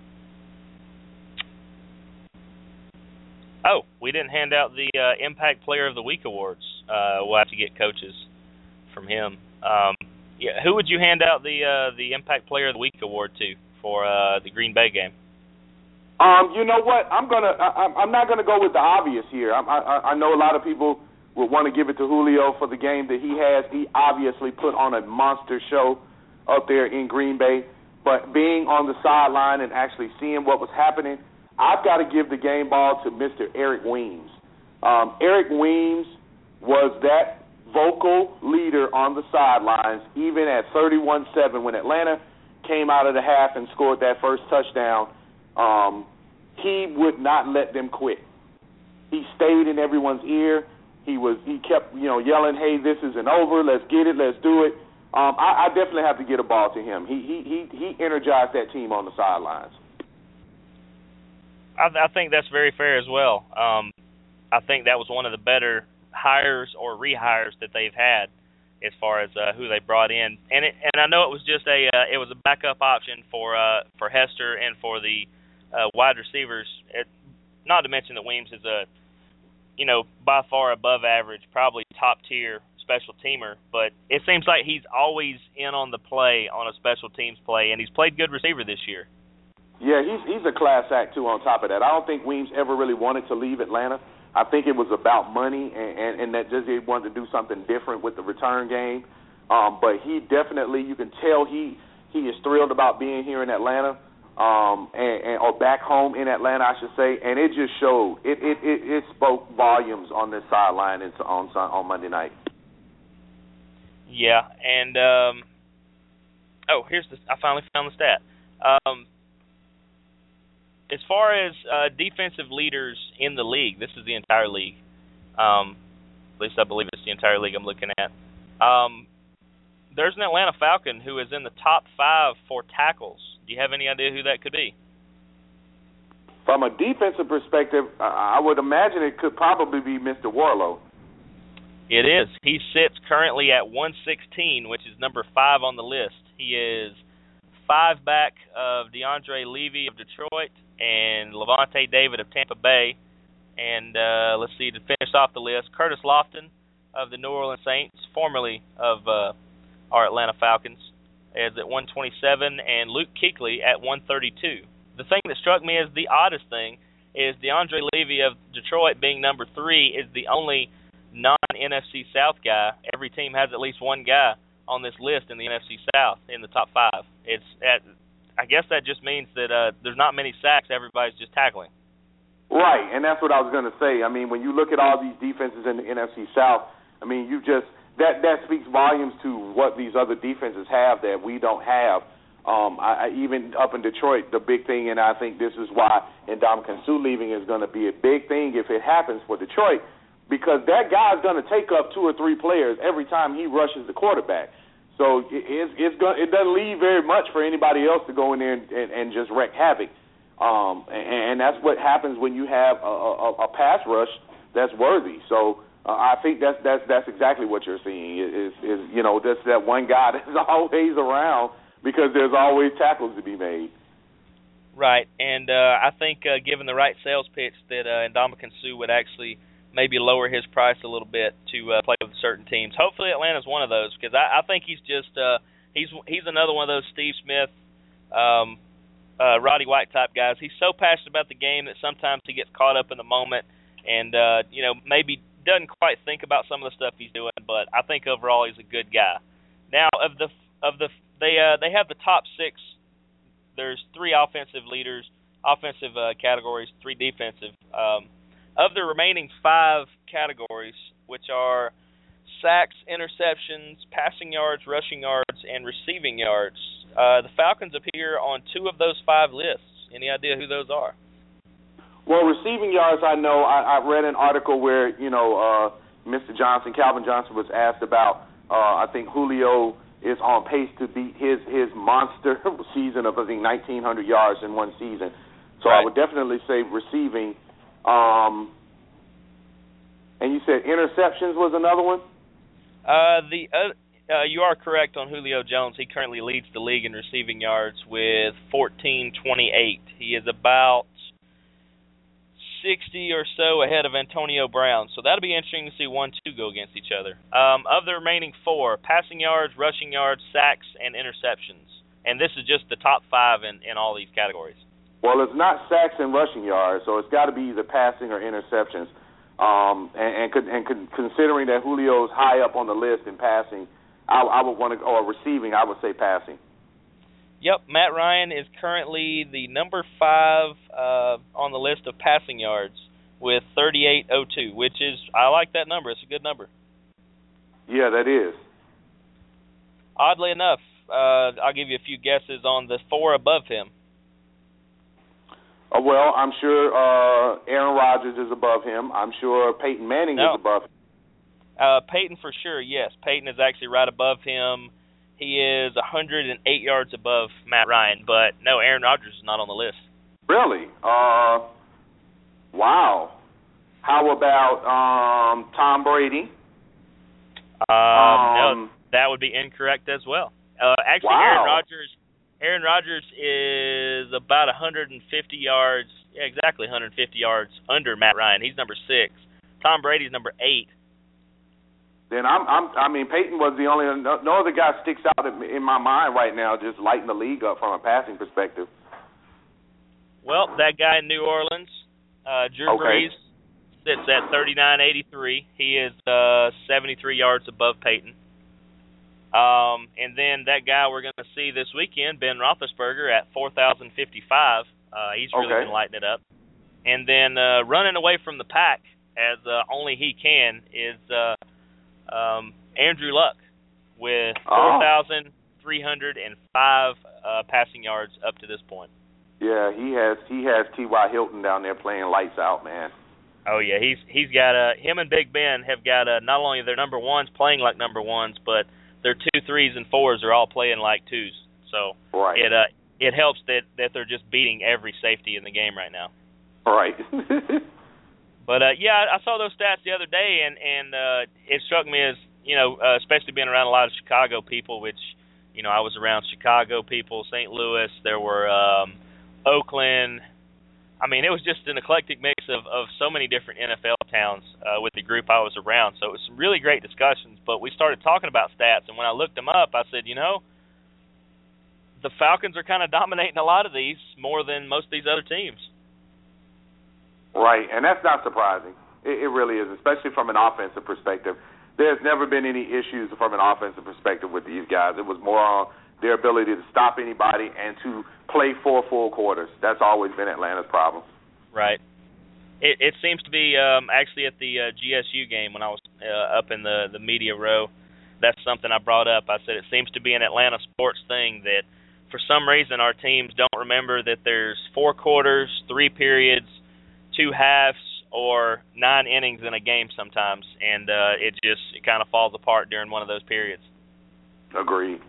Oh, we didn't hand out the uh, Impact Player of the Week awards. Uh, we'll have to get coaches from him. Um, yeah, who would you hand out the uh, the Impact Player of the Week award to for uh, the Green Bay game? Um, you know what? I'm gonna. I, I'm not gonna go with the obvious here. I, I, I know a lot of people would want to give it to Julio for the game that he has. He obviously put on a monster show up there in Green Bay. But being on the sideline and actually seeing what was happening, I've got to give the game ball to Mister Eric Weems. Um, Eric Weems was that vocal leader on the sidelines, even at thirty-one seven when Atlanta came out of the half and scored that first touchdown. Um, he would not let them quit. He stayed in everyone's ear. He was he kept you know yelling, "Hey, this isn't over. Let's get it. Let's do it." Um, I, I definitely have to get a ball to him. He he he he energized that team on the sidelines. I, I think that's very fair as well. Um, I think that was one of the better hires or rehires that they've had as far as uh, who they brought in, and it, and I know it was just a uh, it was a backup option for uh, for Hester and for the uh, wide receivers. It, not to mention that Weems is a you know by far above average, probably top tier special teamer, but it seems like he's always in on the play on a special teams play, and he's played good receiver this year. Yeah, he's he's a class act, too, on top of that. I don't think Weems ever really wanted to leave Atlanta. I think it was about money and, and, and that just he wanted to do something different with the return game. Um, but he definitely, you can tell he he is thrilled about being here in Atlanta, um, and, and or back home in Atlanta, I should say. And it just showed. It it, it, it spoke volumes on this sideline on on Monday night. Yeah, and um, oh, here's the I finally found the stat. Um, As far as uh, defensive leaders in the league, this is the entire league. Um, at least I believe it's the entire league I'm looking at. Um, there's an Atlanta Falcon who is in the top five for tackles. Do you have any idea who that could be? From a defensive perspective, I would imagine it could probably be Mister Warlow. It is. He sits currently at one sixteen, which is number five on the list. He is five back of DeAndre Levy of Detroit and Levante David of Tampa Bay. And uh, let's see, to finish off the list, Curtis Lofton of the New Orleans Saints, formerly of uh, our Atlanta Falcons, is at one twenty-seven, and Luke Kuechly at one thirty-two. The thing that struck me as the oddest thing is DeAndre Levy of Detroit being number three is the only non-N F C South guy. Every team has at least one guy on this list in the N F C South in the top five. It's at, I guess that just means that uh, there's not many sacks. Everybody's just tackling. Right, and that's what I was going to say. I mean, when you look at all these defenses in the N F C South, I mean, you just that that speaks volumes to what these other defenses have that we don't have. Um, I, I, even up in Detroit, the big thing, and I think this is why Ndamukong Suh leaving is going to be a big thing if it happens for Detroit, because that guy's going to take up two or three players every time he rushes the quarterback. So it, it's, it's going, it doesn't leave very much for anybody else to go in there and, and, and just wreak havoc. Um, and, and that's what happens when you have a, a, a pass rush that's worthy. So uh, I think that's that's that's exactly what you're seeing. Is is you know that's that one guy that's always around, because there's always tackles to be made. Right, and uh, I think uh, given the right sales pitch that uh, Ndamukong Suh would actually maybe lower his price a little bit to uh, play with certain teams. Hopefully Atlanta's one of those, because I, I think he's just uh, he's he's another one of those Steve Smith, um, uh, Roddy White type guys. He's so passionate about the game that sometimes he gets caught up in the moment and uh, you know maybe doesn't quite think about some of the stuff he's doing. But I think overall he's a good guy. Now of the of the They uh, they have the top six. There's three offensive leaders, offensive uh, categories, three defensive. Um, of the remaining five categories, which are sacks, interceptions, passing yards, rushing yards, and receiving yards, uh, the Falcons appear on two of those five lists. Any idea who those are? Well, receiving yards, I know. I, I read an article where, you know, uh, Mister Johnson, Calvin Johnson, was asked about, uh, I think, Julio is on pace to beat his, his monster season of, I think, nineteen hundred yards in one season. So right. I would definitely say receiving. Um, and you said interceptions was another one? Uh, the uh, uh, you are correct on Julio Jones. He currently leads the league in receiving yards with fourteen twenty-eight. He is about sixty or so ahead of Antonio Brown. So that'll be interesting to see one two go against each other. Um, of the remaining four, passing yards, rushing yards, sacks, and interceptions. And this is just the top five in, in all these categories. Well, it's not sacks and rushing yards, so it's got to be either passing or interceptions. Um, and and, and considering that Julio's high up on the list in passing, I, I would want to, or receiving, I would say passing. Yep, Matt Ryan is currently the number five uh, on the list of passing yards with thirty-eight oh two, which is, I like that number. It's a good number. Yeah, that is. Oddly enough, uh, I'll give you a few guesses on the four above him. Uh, well, I'm sure uh, Aaron Rodgers is above him. I'm sure Peyton Manning no. is above him. Uh, Peyton for sure, yes. Peyton is actually right above him. He is one hundred eight yards above Matt Ryan, but no, Aaron Rodgers is not on the list. Really? Uh, wow. How about um, Tom Brady? Um, um, no, that would be incorrect as well. Uh, actually, wow. Aaron Rodgers, Aaron Rodgers is about one hundred fifty yards, yeah, exactly one hundred fifty yards under Matt Ryan. He's number six. Tom Brady's number eight. Then I'm, I'm, I mean, Peyton was the only, no, no other guy sticks out in, in my mind right now, just lighting the league up from a passing perspective. Well, that guy in New Orleans, uh, Drew okay. Brees, sits at thirty-nine eighty-three. He is uh, seventy-three yards above Peyton. Um, and then that guy we're going to see this weekend, Ben Roethlisberger, at four thousand fifty-five. Uh, he's really okay. been lighting it up. And then uh, running away from the pack, as uh, only he can, is uh, um, Andrew Luck with four thousand three hundred five uh, passing yards up to this point. Yeah, he has he has T Y. Hilton down there playing lights out, man. Oh yeah, he's he's got uh, him and Big Ben have got uh, not only their number ones playing like number ones, but their two threes and fours are all playing like twos. So right. it uh, it helps that, that they're just beating every safety in the game right now. Right. But uh, yeah, I saw those stats the other day, and and uh, it struck me as, you know, uh, especially being around a lot of Chicago people, which, you know, I was around Chicago people, Saint Louis, there were um, Oakland. I mean, it was just an eclectic mix of, of so many different N F L towns uh, with the group I was around. So it was some really great discussions. But we started talking about stats, and when I looked them up, I said, you know, the Falcons are kind of dominating a lot of these more than most of these other teams. Right, and that's not surprising. It, it really is, especially from an offensive perspective. There's never been any issues from an offensive perspective with these guys. It was more on their ability to stop anybody and to play four full quarters. That's always been Atlanta's problem. Right. It, it seems to be um, actually at the uh, G S U game when I was uh, up in the, the media row. That's something I brought up. I said it seems to be an Atlanta sports thing that for some reason our teams don't remember that there's four quarters, three periods, two halves, or nine innings in a game sometimes, and uh, it just it kind of falls apart during one of those periods. Agreed.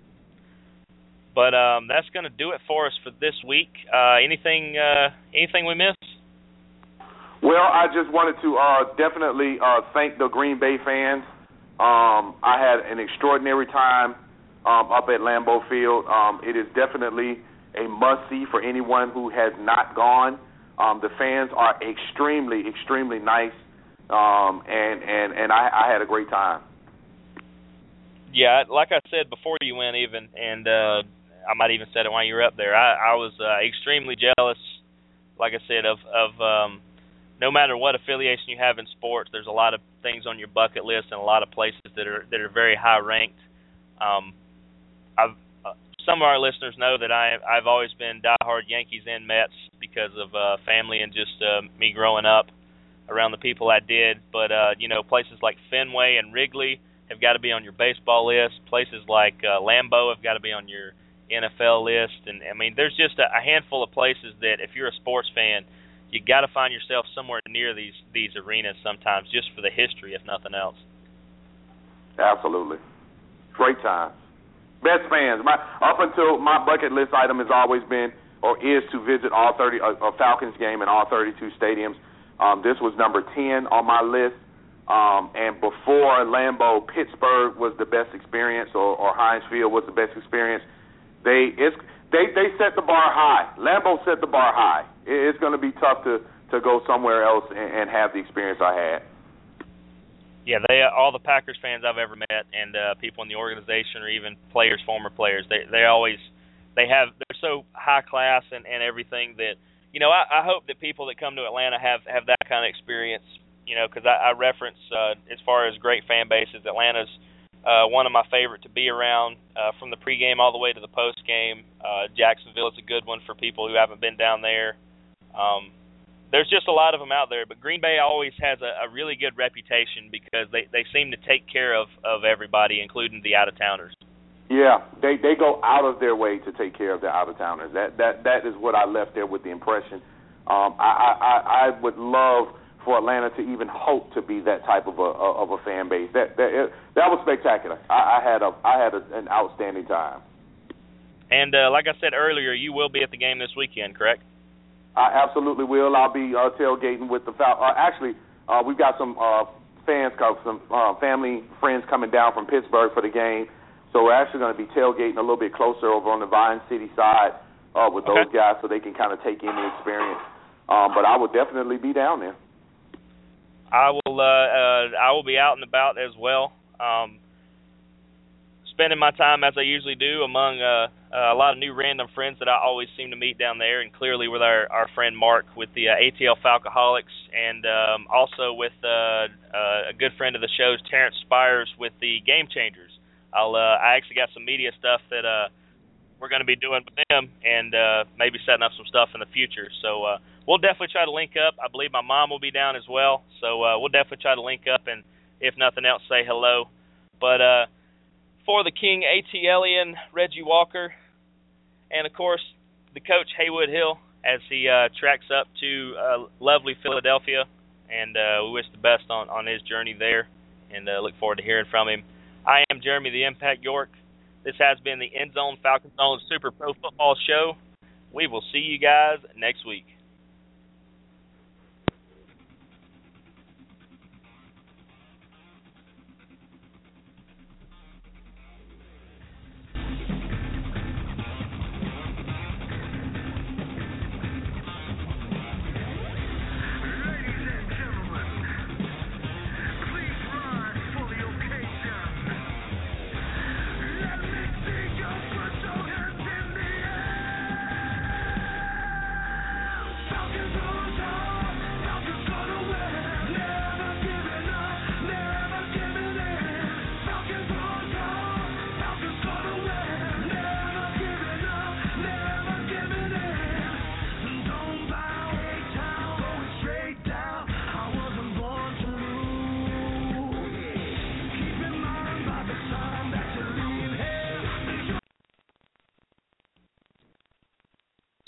But um, that's going to do it for us for this week. Uh, anything uh, anything we missed? Well, I just wanted to uh, definitely uh, thank the Green Bay fans. Um, I had an extraordinary time um, up at Lambeau Field. Um, it is definitely a must-see for anyone who has not gone. Um, the fans are extremely, extremely nice, um, and, and, and I, I had a great time. Yeah, like I said before you went even, and uh, I might even said it while you were up there, I, I was uh, extremely jealous, like I said, of, of um, no matter what affiliation you have in sports, there's a lot of things on your bucket list and a lot of places that are that are very high ranked. Um, I've, uh, some of our listeners know that I, I've always been diehard Yankees and Mets because of uh, family and just uh, me growing up around the people I did. But, uh, you know, places like Fenway and Wrigley have got to be on your baseball list. Places like uh, Lambeau have got to be on your N F L list. And, I mean, there's just a, a handful of places that if you're a sports fan, you got to find yourself somewhere near these, these arenas sometimes just for the history, if nothing else. Absolutely. Great times. Best fans. My, up until my bucket list item has always been or is to visit all thirty a, a Falcons game in all thirty-two stadiums. Um, this was number ten on my list. Um, and before Lambeau, Pittsburgh was the best experience, or, or Heinz Field was the best experience. They it's they they set the bar high. Lambeau set the bar high. It, it's going to be tough to, to go somewhere else and, and have the experience I had. Yeah, they all the Packers fans I've ever met, and uh, people in the organization, or even players, former players, they they always they have they're so high class and, and everything that you know. I, I hope that people that come to Atlanta have, have that kind of experience. You know, because I, I reference uh, as far as great fan bases, Atlanta's uh, one of my favorite to be around uh, from the pregame all the way to the postgame. Uh, Jacksonville is a good one for people who haven't been down there. Um, There's just a lot of them out there, but Green Bay always has a, a really good reputation because they, they seem to take care of, of everybody, including the out-of-towners. Yeah, they they go out of their way to take care of the out-of-towners. That that that is what I left there with the impression. Um, I, I I would love for Atlanta to even hope to be that type of a of a fan base. That that it, that was spectacular. I, I had a I had a, an outstanding time. And uh, like I said earlier, you will be at the game this weekend, correct? I absolutely will. I'll be uh, tailgating with the Fal- uh, actually, uh, we've got some uh, fans, some uh, family friends coming down from Pittsburgh for the game. So we're actually going to be tailgating a little bit closer over on the Vine City side uh, with those okay. guys, so they can kind of take in the experience. Um, but I will definitely be down there. I will. Uh, uh, I will be out and about as well. Um, spending my time as I usually do among uh, uh, a lot of new random friends that I always seem to meet down there, and clearly with our, our friend Mark with the uh, A T L Falcoholics, and um, also with uh, uh, a good friend of the show's Terrence Spires with the Game Changers. I'll. Uh, I actually got some media stuff that uh, we're going to be doing with them, and uh, maybe setting up some stuff in the future. So uh, we'll definitely try to link up. I believe my mom will be down as well, so uh, we'll definitely try to link up, and if nothing else, say hello. But uh, for the King ATLian, Reggie Walker, and, of course, the coach, Haywood Hill, as he uh, tracks up to uh, lovely Philadelphia. And uh, we wish the best on, on his journey there, and uh, look forward to hearing from him. I am Jeremy the Impact York. This has been the End Zone Falcon Zone Super Pro Football Show. We will see you guys next week.